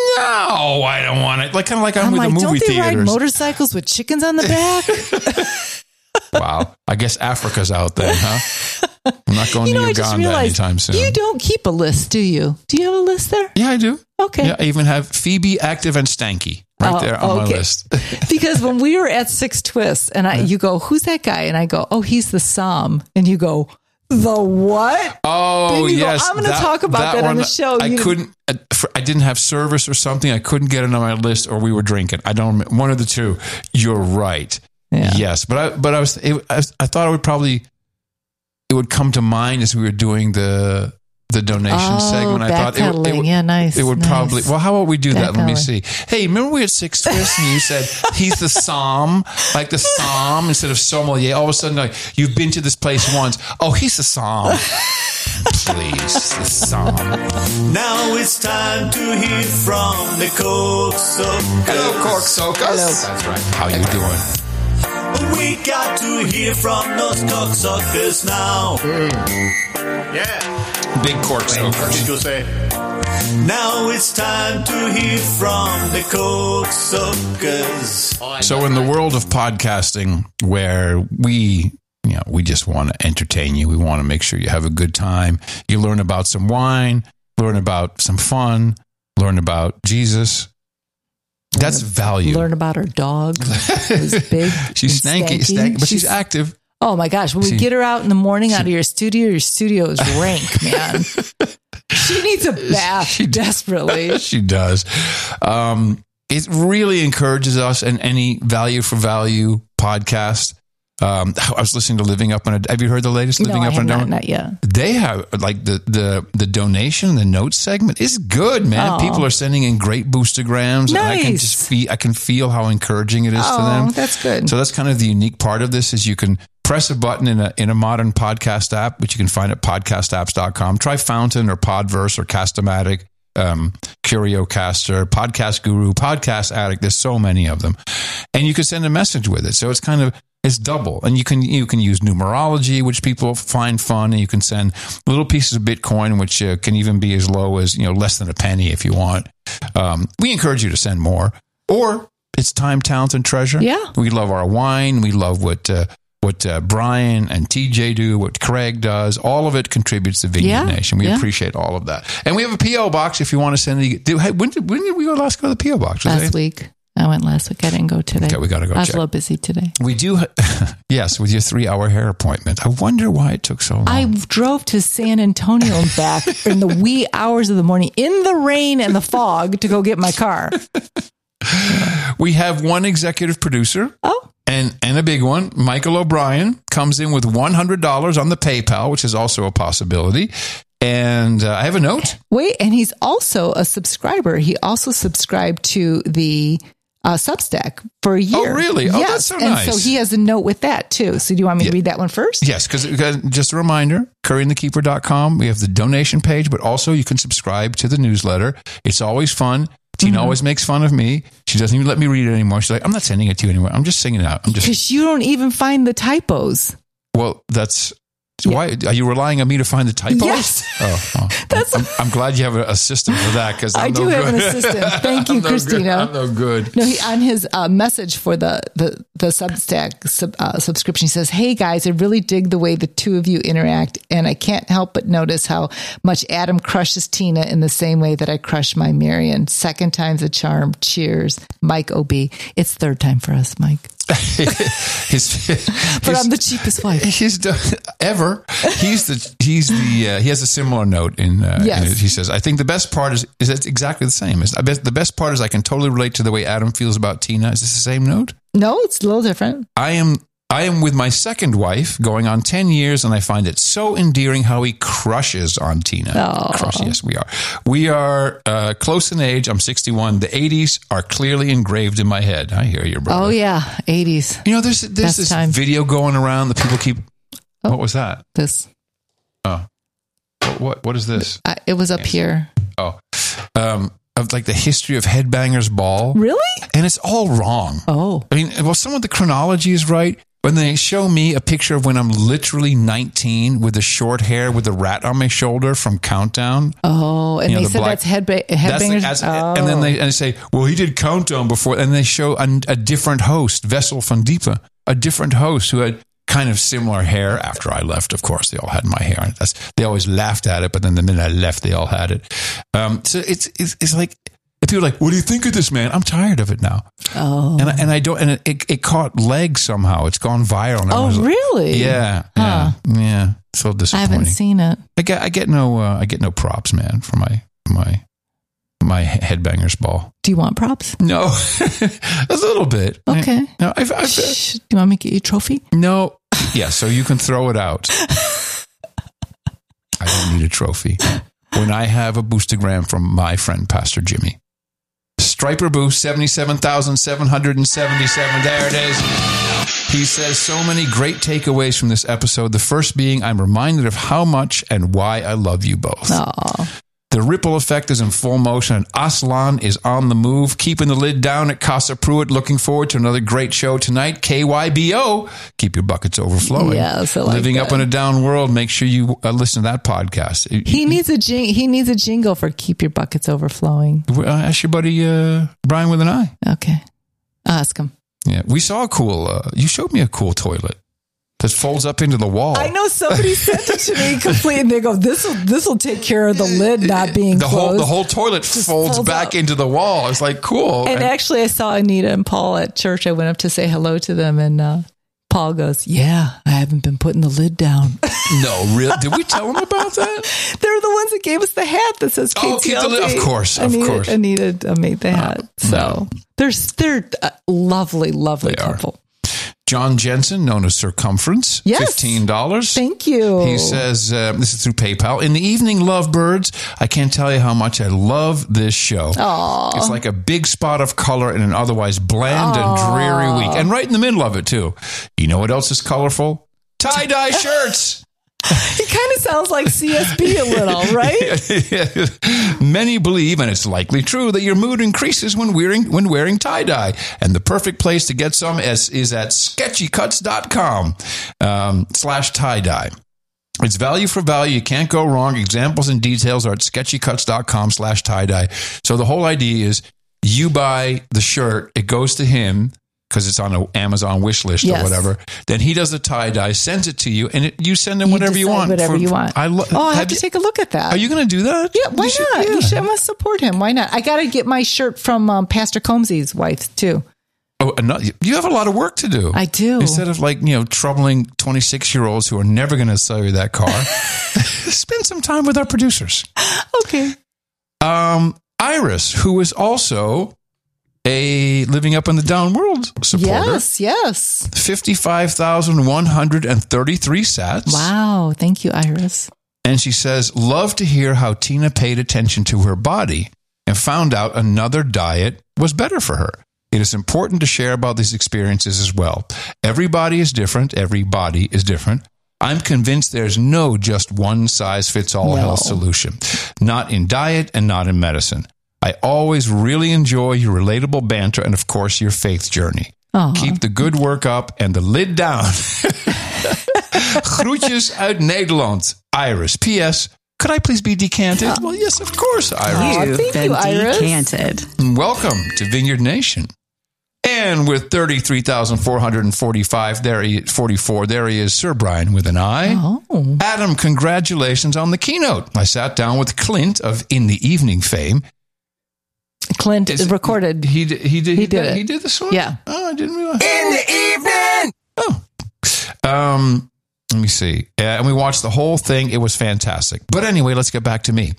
no, I don't want it. Like, kind of like I'm, I'm with like, the movie don't they ride theaters. motorcycles with chickens on the back? Wow. I guess Africa's out there, huh? I'm not going You know, to I just Uganda realized anytime soon. you don't keep a list, do you? Do you have a list there? Yeah, I do. Okay. Yeah, I even have Phoebe, Active, and Stanky right Oh, there on my okay. list. Because when we were at Six Twists and I, you go, who's that guy? And I go, oh, he's the Psalm. And you go, the what? Oh, Then you go, yes. I'm gonna talk about that on the show. I You- couldn't, I, for- I didn't have service or something. I couldn't get it on my list, or we were drinking. I don't remember. One of the two. You're right. Yeah. Yes. But I, but I was, it, I, was- I thought it would probably, it would come to mind as we were doing the, the donation Oh, segment. I thought it, would- it backpedaling. would, Yeah, nice, It would nice. probably, well, how about we do that? Let me see. Backpedaling. Hey, remember we had Six Twists and you said he's the Psalm, like the Psalm instead of sommelier. All of a sudden, like, you've been to this place once. Oh, he's the Psalm. Please, the Psalm. Now it's time to hear from the Corksuckers. Hello, Corksuckers. Hello. That's right. How you doing? We got to hear from those cocksuckers now. Yeah. Big What did Corksuckers. you say? Now it's time to hear from the Corksuckers. Oh, I So know. in the world of podcasting, where we, you know, we just want to entertain you, we want to make sure you have a good time. You learn about some wine, learn about some fun, learn about Jesus. That's value. Learn about her dog. Who's big. She's and stanky, stanky, but she's, active. Oh my gosh. When we She- get her out in the morning out of your studio, your studio is rank, man. She needs a bath desperately. She does. Um, it really encourages us in any value for value podcast. Um, I was listening to Living Up on a. Have you heard the latest No, Living I Up have on a not, Down? not yet. They have like the the the donation, the notes segment is good, man. Oh. People are sending in great boostograms, and I can Nice. just feel I can feel how encouraging it is to Oh, them. that's good. So that's kind of the unique part of this is you can press a button in a in a modern podcast app, which you can find at podcast apps dot com. Try Fountain or Podverse or Castamatic, um, CurioCaster, Podcast Guru, Podcast Addict. There's so many of them, and you can send a message with it. So it's kind of it's double, and you can you can use numerology, which people find fun, and you can send little pieces of Bitcoin, which uh, can even be as low as you know less than a penny if you want. Um, we encourage you to send more, or it's time, talent, and treasure. Yeah. We love our wine. We love what uh, what uh, Brian and T J do, what Craig does. All of it contributes to Vineyard Yeah. Nation. We Yeah. appreciate all of that. And we have a P O box if you want to send the. Did, hey, when, did, when did we go last go to the P O box? Was Last it? week. I went last week. I didn't go today. Okay, we got to go I was check. a little busy today. We do, yes, with your three-hour hair appointment. I wonder why it took so long. I drove to San Antonio and back in the wee hours of the morning in the rain and the fog to go get my car. We have one executive producer. Oh. And and a big one, Michael O'Brien, comes in with one hundred dollars on the PayPal, which is also a possibility. And uh, I have a note. Wait, and he's also a subscriber. He also subscribed to the uh, Substack for a year. Oh, really? Oh, yes. that's so and nice. so he has a note with that, too. So do you want me to Yeah. read that one first? Yes, because just a reminder, curry and the keeper dot com. We have the donation page, but also you can subscribe to the newsletter. It's always fun. Tina Mm-hmm. always makes fun of me. She doesn't even let me read it anymore. She's like, I'm not sending it to you anymore. I'm just singing it out. I'm just, Because you don't even find the typos. well, that's, why, are you relying on me to find the typos? Yes. Oh, oh. That's- I'm, I'm glad you have a, a system for that because I I'm do no have good. an assistant. Thank you, I'm no Christina. Good. I'm no good. No, he, on his uh, message for the the the Substack sub, uh, subscription, he says, "Hey guys, I really dig the way the two of you interact, and I can't help but notice how much Adam crushes Tina in the same way that I crush my Marion. Second time's a charm. Cheers, Mike O B. It's third time for us, Mike. his, But I'm the cheapest wife. He's the, ever. He's the. He's the. Uh, he has a similar note in. Uh, Yes. in it. He says, "I think the best part is is it's exactly the same. Is I bet the best part is I can totally relate to the way Adam feels about Tina. Is this the same note? No, it's a little different. I am." I am with my second wife going on ten years, and I find it so endearing how he crushes on Tina. Aw. Crush, yes, we are. We are uh, close in age. I'm sixty-one. The eighties are clearly engraved in my head. I hear you, brother. Oh yeah, eighties. You know, there's, there's Best this time. video going around that people keep. Oh. What was that? This Oh, what, what, what is this? uh, it was up here. Oh, um, of like the history of Headbangers Ball. Really? And it's all wrong. Oh, I mean, well, some of the chronology is right. When they show me a picture of when I'm literally nineteen with the short hair with the rat on my shoulder from Countdown. oh, and You know, they the said black- that's headba- That's headbangers. the- as- oh. And then they and they say, well, he did Countdown before. And they show a, a different host, Vessel van Diepen, a different host who had kind of similar hair after I left. Of course, they all had my hair. That's, they always laughed at it, but then the minute I left, they all had it. Um, so it's, it's, it's like, if people are like, what do you think of this, man? I'm tired of it now. Oh, And I, and I don't, and it, it, it caught legs somehow. It's gone viral. And I oh, was like, really? yeah, Huh. yeah, yeah. So I disappointing. haven't seen it. I get, I get no, uh, I get no props, man, for my, my, my Headbangers Ball. Do you want props? No, a little bit. Okay. No, I've, I've, Shh. Do you want me to get you a trophy? no. Yeah, so you can throw it out. I don't need a trophy. When I have a boostergram from my friend Pastor Jimmy. Striper Boost, seventy-seven thousand seven hundred seventy-seven. There it is. He says so many great takeaways from this episode. The first being, I'm reminded of how much and why I love you both. Oh, The ripple effect is in full motion, and Aslan is on the move, keeping the lid down at Casa Pruitt. Looking forward to another great show tonight. K Y B O, keep your buckets overflowing. Yes, I like Living up that. in a down world. Make sure you uh, listen to that podcast. he needs a jing- he needs a jingle for "Keep Your Buckets Overflowing." Uh, ask your buddy uh, Brian with an eye. Okay, I'll ask him. Yeah, we saw a cool. Uh, you showed me a cool toilet that folds up into the wall. I know somebody sent it to me complete, and they go, "This will this will take care of the lid not being the closed." whole the whole toilet folds, folds back up. into the wall. It's like cool. And And- actually, I saw Anita and Paul at church. I went up to say hello to them, and uh, Paul goes, "Yeah, I haven't been putting the lid down." no, really? Did we tell him about that? They're the ones that gave us the hat that says Oh, keep the K T L D. lid- of course, of Anita, course. Anita uh, made the hat. So they're they're a lovely, lovely They are. couple. John Jensen, known as Circumference, Yes. fifteen dollars. Thank you. He says, uh, this is through PayPal. In the evening, lovebirds, I can't tell you how much I love this show. Aw. It's like a big spot of color in an otherwise bland and dreary week. And right in the middle of it, too. You know what else is colorful? Tie-dye shirts. It kind of sounds like C S B a little, right? Many believe, and it's likely true, that your mood increases when wearing when wearing tie-dye. And the perfect place to get some is, is at sketchy cuts dot com um, slash tie-dye. It's value for value. You can't go wrong. Examples and details are at sketchy cuts dot com slash tie-dye. So the whole idea is you buy the shirt, it goes to him because it's on an Amazon wish list Yes. or whatever. Then he does the tie-dye, sends it to you, and it, you send him You whatever you decide want. Whatever for- you want. I lo- oh, I have, have to you- take a look at that. Are you going to do that? Yeah, why You should- not? yeah. You should, I must support him. Why not? I got to get my shirt from um, Pastor Combsy's wife, too. Oh, another, you have a lot of work to do. I do. Instead of like, you know, troubling twenty-six-year-olds who are never going to sell you that car, spend some time with our producers. Okay. Um, Iris, who is also a Living Up in the Down World supporter. Yes, yes. fifty-five thousand one hundred thirty-three sats. Wow. Thank you, Iris. And she says, love to hear how Tina paid attention to her body and found out another diet was better for her. It is important to share about these experiences as well. Everybody is different. Every body is different. I'm convinced there's no just one size fits all No. health solution, not in diet and not in medicine. I always really enjoy your relatable banter and, of course, your faith journey. Aw. Keep the good work up and the lid down. Groetjes uit Nederland. Iris. P S. Could I please be decanted? Well, yes, of course, Iris. Aw, You've thank been you, Iris. decanted. Welcome to Vineyard Nation. And with thirty-three thousand four hundred forty-five, there he, forty-four, there he is, Sir Brian with an I. Oh. Adam, congratulations on the keynote. I sat down with Clint of In the Evening fame. Clint Is it- recorded. He did. He did. He did it. He did this one. Yeah. Oh, I didn't realize. In the evening! Oh. Um. Let me see. Uh, and we watched the whole thing. It was fantastic. But anyway, let's get back to me.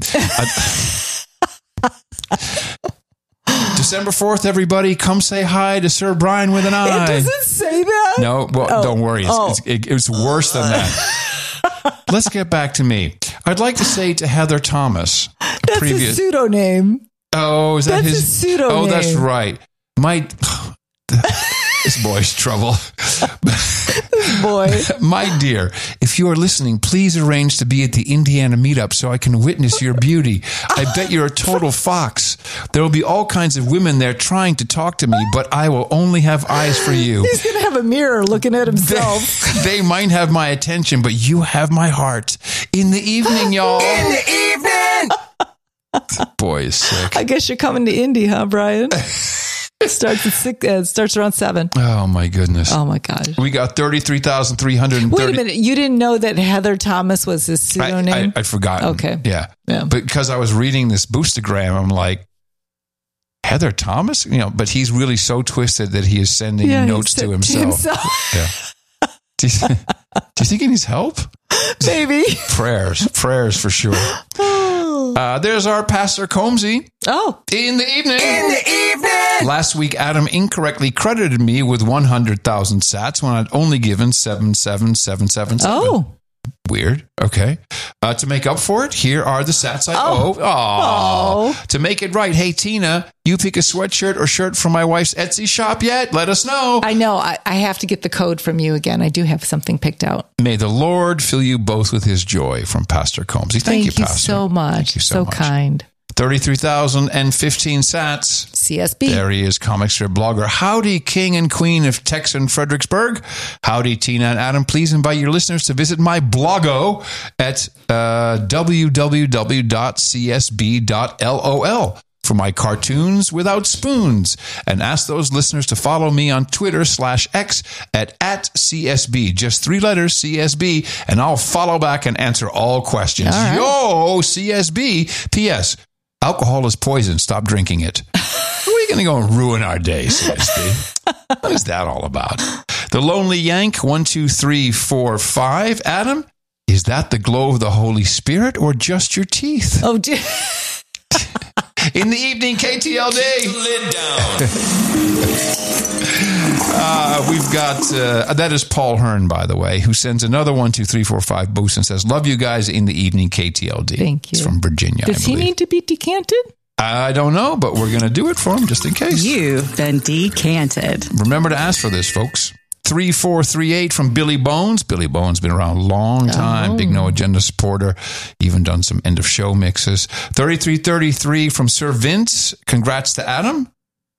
Uh, December fourth, everybody, come say hi to Sir Brian with an I. It doesn't say that? No, well, Oh. don't worry. It's, Oh. it's, it, it's worse than that. Let's get back to me. I'd like to say to Heather Thomas, a That's previous. a pseudonym. Oh, is that That's his his pseudo Oh, that's name. right. My this boy's trouble. Boy. My dear, if you are listening, please arrange to be at the Indiana meetup so I can witness your beauty. I bet you're a total fox. There will be all kinds of women there trying to talk to me, but I will only have eyes for you. He's going to have a mirror looking at himself. They might have my attention, but you have my heart. In the evening, y'all. In the evening! Boy is sick. I guess you're coming to Indy, huh, Brian? starts at six. Uh, starts around seven. Oh, my goodness. Oh my gosh! We got thirty-three thousand three hundred thirty. Wait a minute. You didn't know that Heather Thomas was his I, pseudonym? I, I'd forgotten. Okay. Yeah. Yeah. Because I was reading this Boostagram, I'm like, Heather Thomas? You know, but he's really so twisted that he is sending Yeah, he notes said to himself. Yeah. Do you, do you think he needs help? Maybe. Prayers. Prayers for sure. Uh, there's our Pastor Combsy. Oh, In the evening. In the evening! Last week, Adam incorrectly credited me with one hundred thousand sats when I'd only given seven seven seven seven seven. oh, Weird. Okay. Uh, to make up for it, here are the sats I Oh. owe. Aw. To make it right, hey, Tina, you pick a sweatshirt or shirt from my wife's Etsy shop yet? Let us know. I know. I, I have to get the code from you again. I do have something picked out. May the Lord fill you both with his joy from Pastor Combsy. Thank, Thank, you, you Pastor. so much. Thank you so, so much. kind. thirty-three thousand fifteen sats. C S B. There he is, comic strip blogger. Howdy, King and Queen of Texan Fredericksburg. Howdy, Tina and Adam. Please invite your listeners to visit my blogo at uh, w w w dot c s b dot lol for my cartoons without spoons. And ask those listeners to follow me on Twitter slash X at, at C S B. Just three letters, C S B, and I'll follow back and answer all questions. All right. Yo, C S B. P S. Alcohol is poison. Stop drinking it. Are we going to go and ruin our day, C S B? What is that all about? The Lonely Yank, one, two, three, four, five. Adam, is that the glow of the Holy Spirit or just your teeth? Oh, dear. In the evening, K T L D. Lid down. Uh, we've got, uh, that is Paul Hearn, by the way, who sends another one, two, three, four, five boost and says, love you guys in the evening, K T L D. Thank you. It's from Virginia, Does I he believe. need to be decanted? I don't know, but we're going to do it for him just in case. You've been decanted. Remember to ask for this, folks. three four three eight from Billy Bones. Billy Bones been around a long time. Oh. Big No Agenda supporter. Even done some end of show mixes. thirty-three thirty-three from Sir Vince. Congrats to Adam.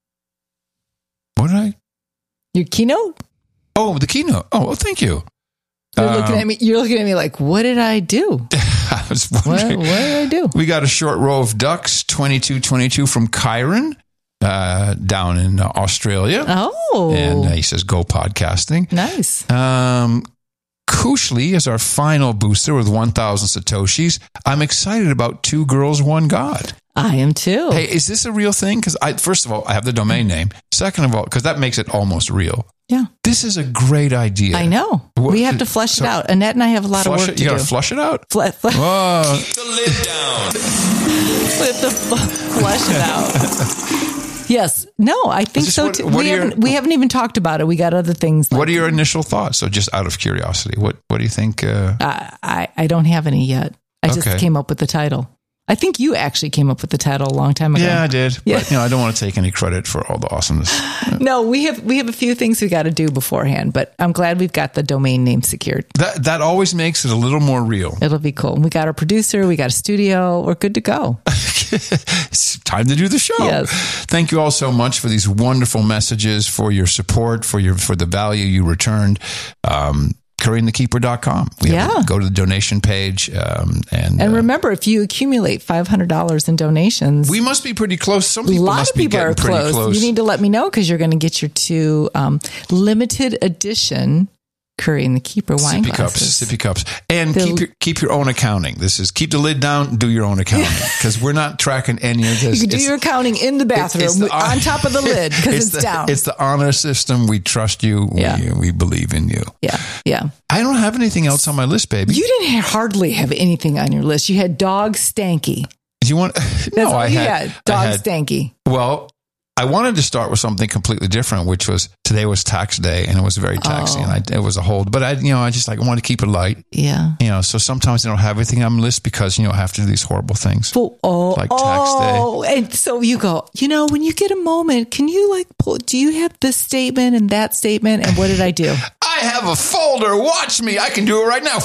What did I? Your keynote? Oh, the keynote. Oh, well, thank you. You're Um, looking at me. You're looking at me like, what did I do? I was What, what wondering. did I do? We got a short row of ducks. twenty-two twenty-two from Kyron. uh, down in uh, Australia. Oh. And uh, he says, go podcasting. Nice. Um, Kushli is our final booster with one thousand Satoshis. I'm excited about Two Girls, One God. I am too. Hey, is this a real thing? Because I, first of all, I have the domain name. Second of all, because that makes it almost real. Yeah. This is a great idea. I know. What- we have to flush so- it out. Annette and I have a lot of Flush work it, to you do. got to flush it out? Fl- fl- Whoa. The lid down. we have to fl- flush it out. Yes. No, I think Just so what- too. what We are your- haven't, we haven't even talked about it. We got other things. Like, What are your initial thoughts? So just out of curiosity, what, what do you think? Uh, I, I, I don't have any yet. I just Okay. came up with the title. I think you actually came up with the title a long time ago. yeah, I did. Yeah. But, you know, I don't want to take any credit for all the awesomeness. No, we have we have a few things we got to do beforehand, but I'm glad we've got the domain name secured. That that always makes it a little more real. It'll be cool. We got our producer, we got a studio, we're good to go. It's time to do the show. Yes. Thank you all so much for these wonderful messages, for your support, for your for the value you returned. Um, Curry and the Keeper dot com. We have- Yeah. go to the donation page. Um, and And uh, remember, if you accumulate five hundred dollars in donations, we must be pretty close. Some a people lot must of be people getting are pretty close. close. You need to let me know because you're going to get your two um, limited edition Curry and the Keeper wine sippy cups, glasses. sippy cups, and The- keep your keep your own accounting. This is keep the lid down, do your own accounting because we're not tracking any of this. You can do It's- your accounting in the bathroom it's the- on top of the lid because it's, the, down. It's the honor system. We trust you. Yeah. We, we believe in you. yeah, yeah. I don't have anything else on my list, baby. You didn't hardly have anything on your list. You had Dog Stanky. Do you want? That's no, all I you had, had. Dog I had Stanky. Well, I wanted to start with something completely different, which was today was tax day, and it was very taxing, Oh. and I, it was a hold. But I, you know, I just like want to keep it light. Yeah. You know, so sometimes I don't have everything on the list because you know I have to do these horrible things. Oh, oh, Like tax oh, and so you go, you know, when you get a moment, can you like pull, do you have this statement and that statement? And what did I do? I have a folder. Watch me. I can do it right now.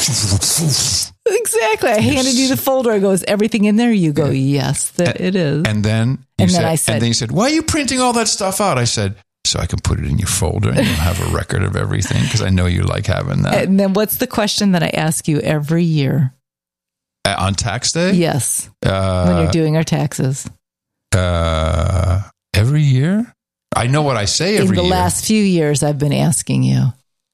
Exactly. I handed you the folder. I go, is everything in there? You go, yes, that it is. And then you And then said, I said- and then you said, why are you printing all that stuff out? I said, so I can put it in your folder and you'll have a record of everything because I know you like having that. And then what's the question that I ask you every year? Uh, on tax day? Yes. Uh, When you're doing our taxes. uh, every year? I know what I say every In the year. last few years, I've been asking you.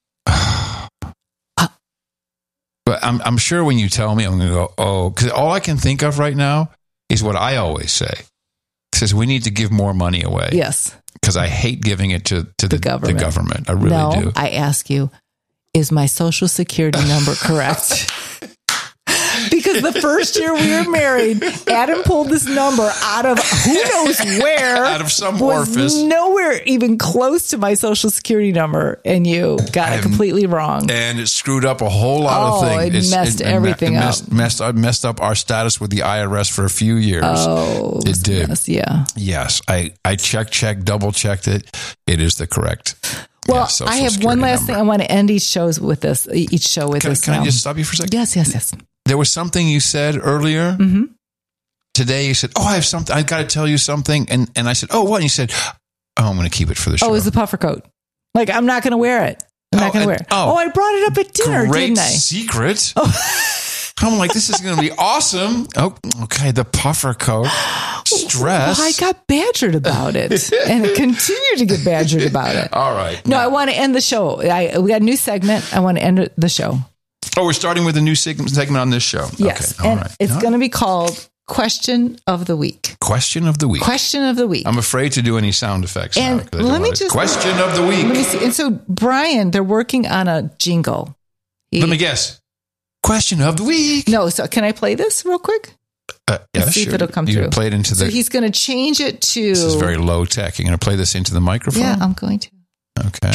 But I'm, I'm sure when you tell me, I'm going to go, oh, because all I can think of right now is what I always say. It says we need to give more money away. Yes. Because I hate giving it to, to the, The government. the government. I really no, do. I ask you, is my social security number correct? Because the first year we were married, Adam pulled this number out of who knows where. Out of some was orifice. nowhere even close to my social security number, and you got it I'm- completely wrong. And it screwed up a whole lot Oh, of things. it It's- messed it everything it up. messed, Messed, up. Messed up our status with the I R S for a few years. Oh, it did. yes, yeah. Yes, I, I checked, checked, double checked it. It is the correct. Well, yeah, Social I have one Security last number. thing. I want to end each shows with this. Each show with Can, this. can I um, just stop you for a second? Yes, yes, yes. There was something you said earlier. Mm-hmm. Today you said, oh, I have something. I got to tell you something. And, and I said, oh, what? And you said, oh, I'm going to keep it for the show. Oh, it was the puffer coat. Like, I'm not going to wear it. I'm Oh, not going to and- wear it. oh. Oh, I brought it up at dinner, Great didn't I? secret. I'm like, this is going to be awesome. Oh, okay. The puffer coat. Stress. Well, I got badgered about it and continue to get badgered about it. All right. No, I want to end the show. I, we got a new segment. I want to end the show. Oh, we're starting with a new seg- segment on this show. Yes. Okay. All and right. it's No. going to be called Question of the Week. Question of the week. Question of the Week. I'm afraid to do any sound effects now. And 'cause I don't let me want to- just- Question of the week. Let me see. And so, Brian, they're working on a jingle. He- Let me guess. Question of the week. No, so can I play this real quick? Uh, yeah, Let's see if sure. it'll come you through. play it into So the. he's going to change it to. This is very low tech. You're going to play this into the microphone. Yeah, I'm going to. Okay.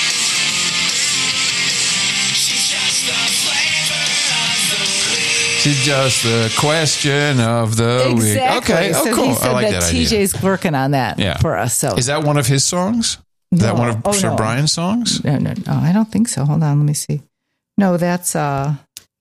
It's just the question of the Exactly. week. Okay. So Oh, cool. he said I like that, that T idea. J's working on that Yeah. for us. So Is that one of his songs? Is that No. one of Oh, Sir no. Brian's songs? no, no, no, I don't think so. Hold on, let me see. No, that's uh,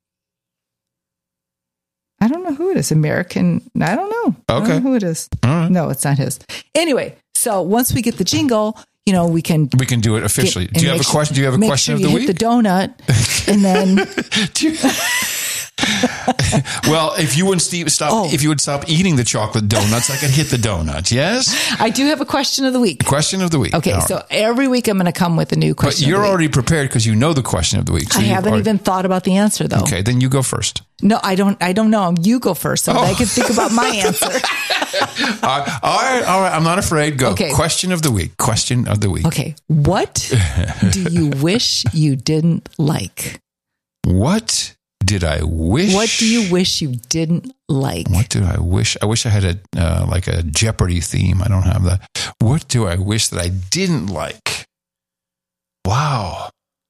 I don't know who it is. American. I don't know. I don't Okay. know who it is. All right. No, it's not his. Anyway, so once we get the jingle, you know, we can. We can do it officially. get- Do you and have a make sure- question? Do you have a make question sure of you the hit week? the donut, and then Do you- Well, if you wouldn't st- stop, Oh. if you would stop eating the chocolate donuts, I could hit the donuts. Yes. I do have a question of the week. Question of the week. Okay, All right. so every week I'm going to come with a new But question. you're of the week. already prepared because you know the question of the week. So I you've haven't already- even thought about the answer though. Okay, then you go first. No, I don't. I don't know. You go first, so that Oh. I can think about my answer. all right, all right, all right. I'm not afraid. Go. Okay. Question of the week. Question of the week. Okay, what do you wish you didn't like? What did I wish? What do you wish you didn't like? What do I wish? I wish I had a uh, like a Jeopardy theme. I don't have that. What do I wish that I didn't like? Wow.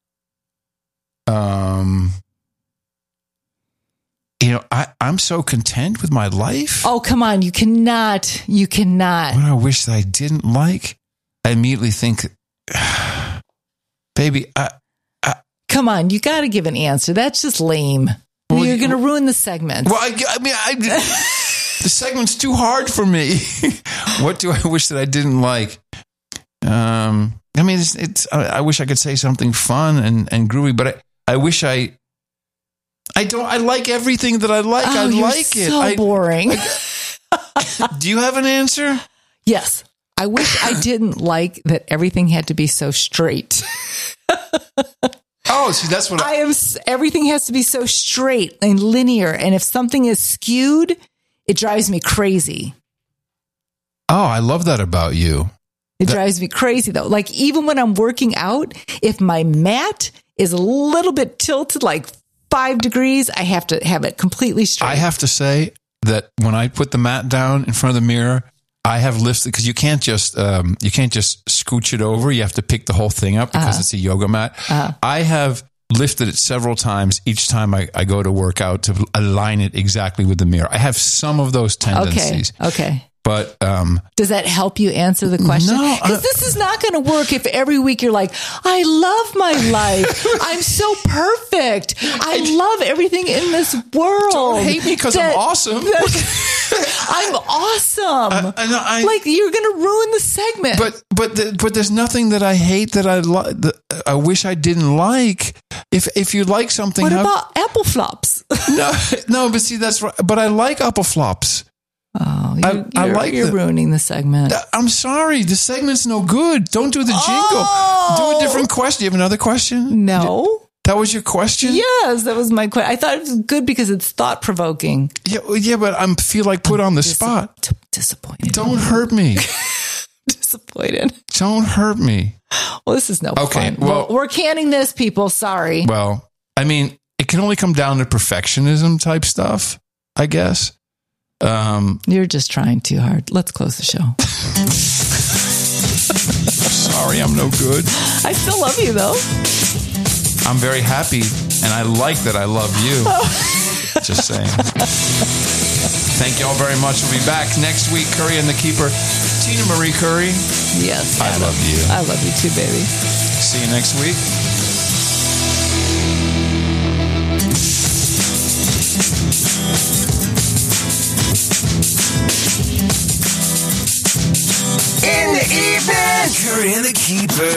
Um. You know, I, I'm so content with my life. Oh, come on! You cannot. You cannot. What I wish that I didn't like, I immediately think, baby, I, Come on! You got to give an answer. That's just lame. Well, You're you- going to ruin the segment. well, I, I mean, I, the segment's too hard for me. What do I wish that I didn't like? Um, I mean, it's, it's I, I wish I could say something fun and, and groovy, but I, I wish I, I don't, I like everything that I like. oh, I you're like it. so I, boring. do you have an answer? Yes. I wish I didn't like that everything had to be so straight. Oh, see, that's what I, I am. s- Everything has to be so straight and linear, and if something is skewed, it drives me crazy. oh, I love that about you. It drives me crazy though. Like even when I'm working out, if my mat is a little bit tilted, like five degrees, I have to have it completely straight. I have to say that when I put the mat down in front of the mirror, I have lifted because you can't just um, you can't just scooch it over. You have to pick the whole thing up because Uh-huh. it's a yoga mat. I have lifted it several times each time I, I go to work out to align it exactly with the mirror. I have some of those okay. tendencies, Okay. but um, Does that help you answer the question? No, Because I- this is not going to work if every week you're like, I love my life. I'm so perfect. I love everything in this world. don't hate me because I'm That- awesome. I'm awesome. I- I know, I- like you're going to ruin the segment. But but the, but there's nothing that I hate that I li- that I wish I didn't like. If if you like something, what how- about apple flops? no no? But see, that's right. But I like apple flops. Oh, you're, I- I you're- like you're the- ruining the segment. I'm sorry, the segment's no good. Don't do the jingle. Oh! Do a different question. Do you have another question? No. That was your question? Yes, that was my question. I thought it was good because it's thought provoking. Yeah, well, yeah, but I feel like put on the spot. Disappointed. Don't hurt me. Disappointed. Don't hurt me. Well, this is no Okay, fun. well- we're, we're canning this, people. Sorry. Well, I mean, it can only come down to perfectionism type stuff, I guess. Um, You're just trying too hard. Let's close the show. sorry, I'm no good. I still love you, though. I'm very happy, and I like that I love you. Just saying. Thank you all very much. We'll be back next week. Curry and the Keeper. Tina Marie Curry. Yes. I Adam. love you. I love you too, baby. See you next week. In the evening, Curry and the Keeper.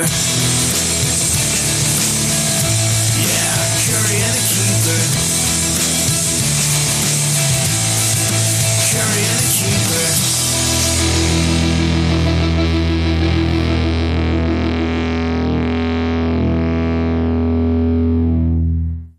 Yeah, Curry and the Keeper. Curry and the Keeper.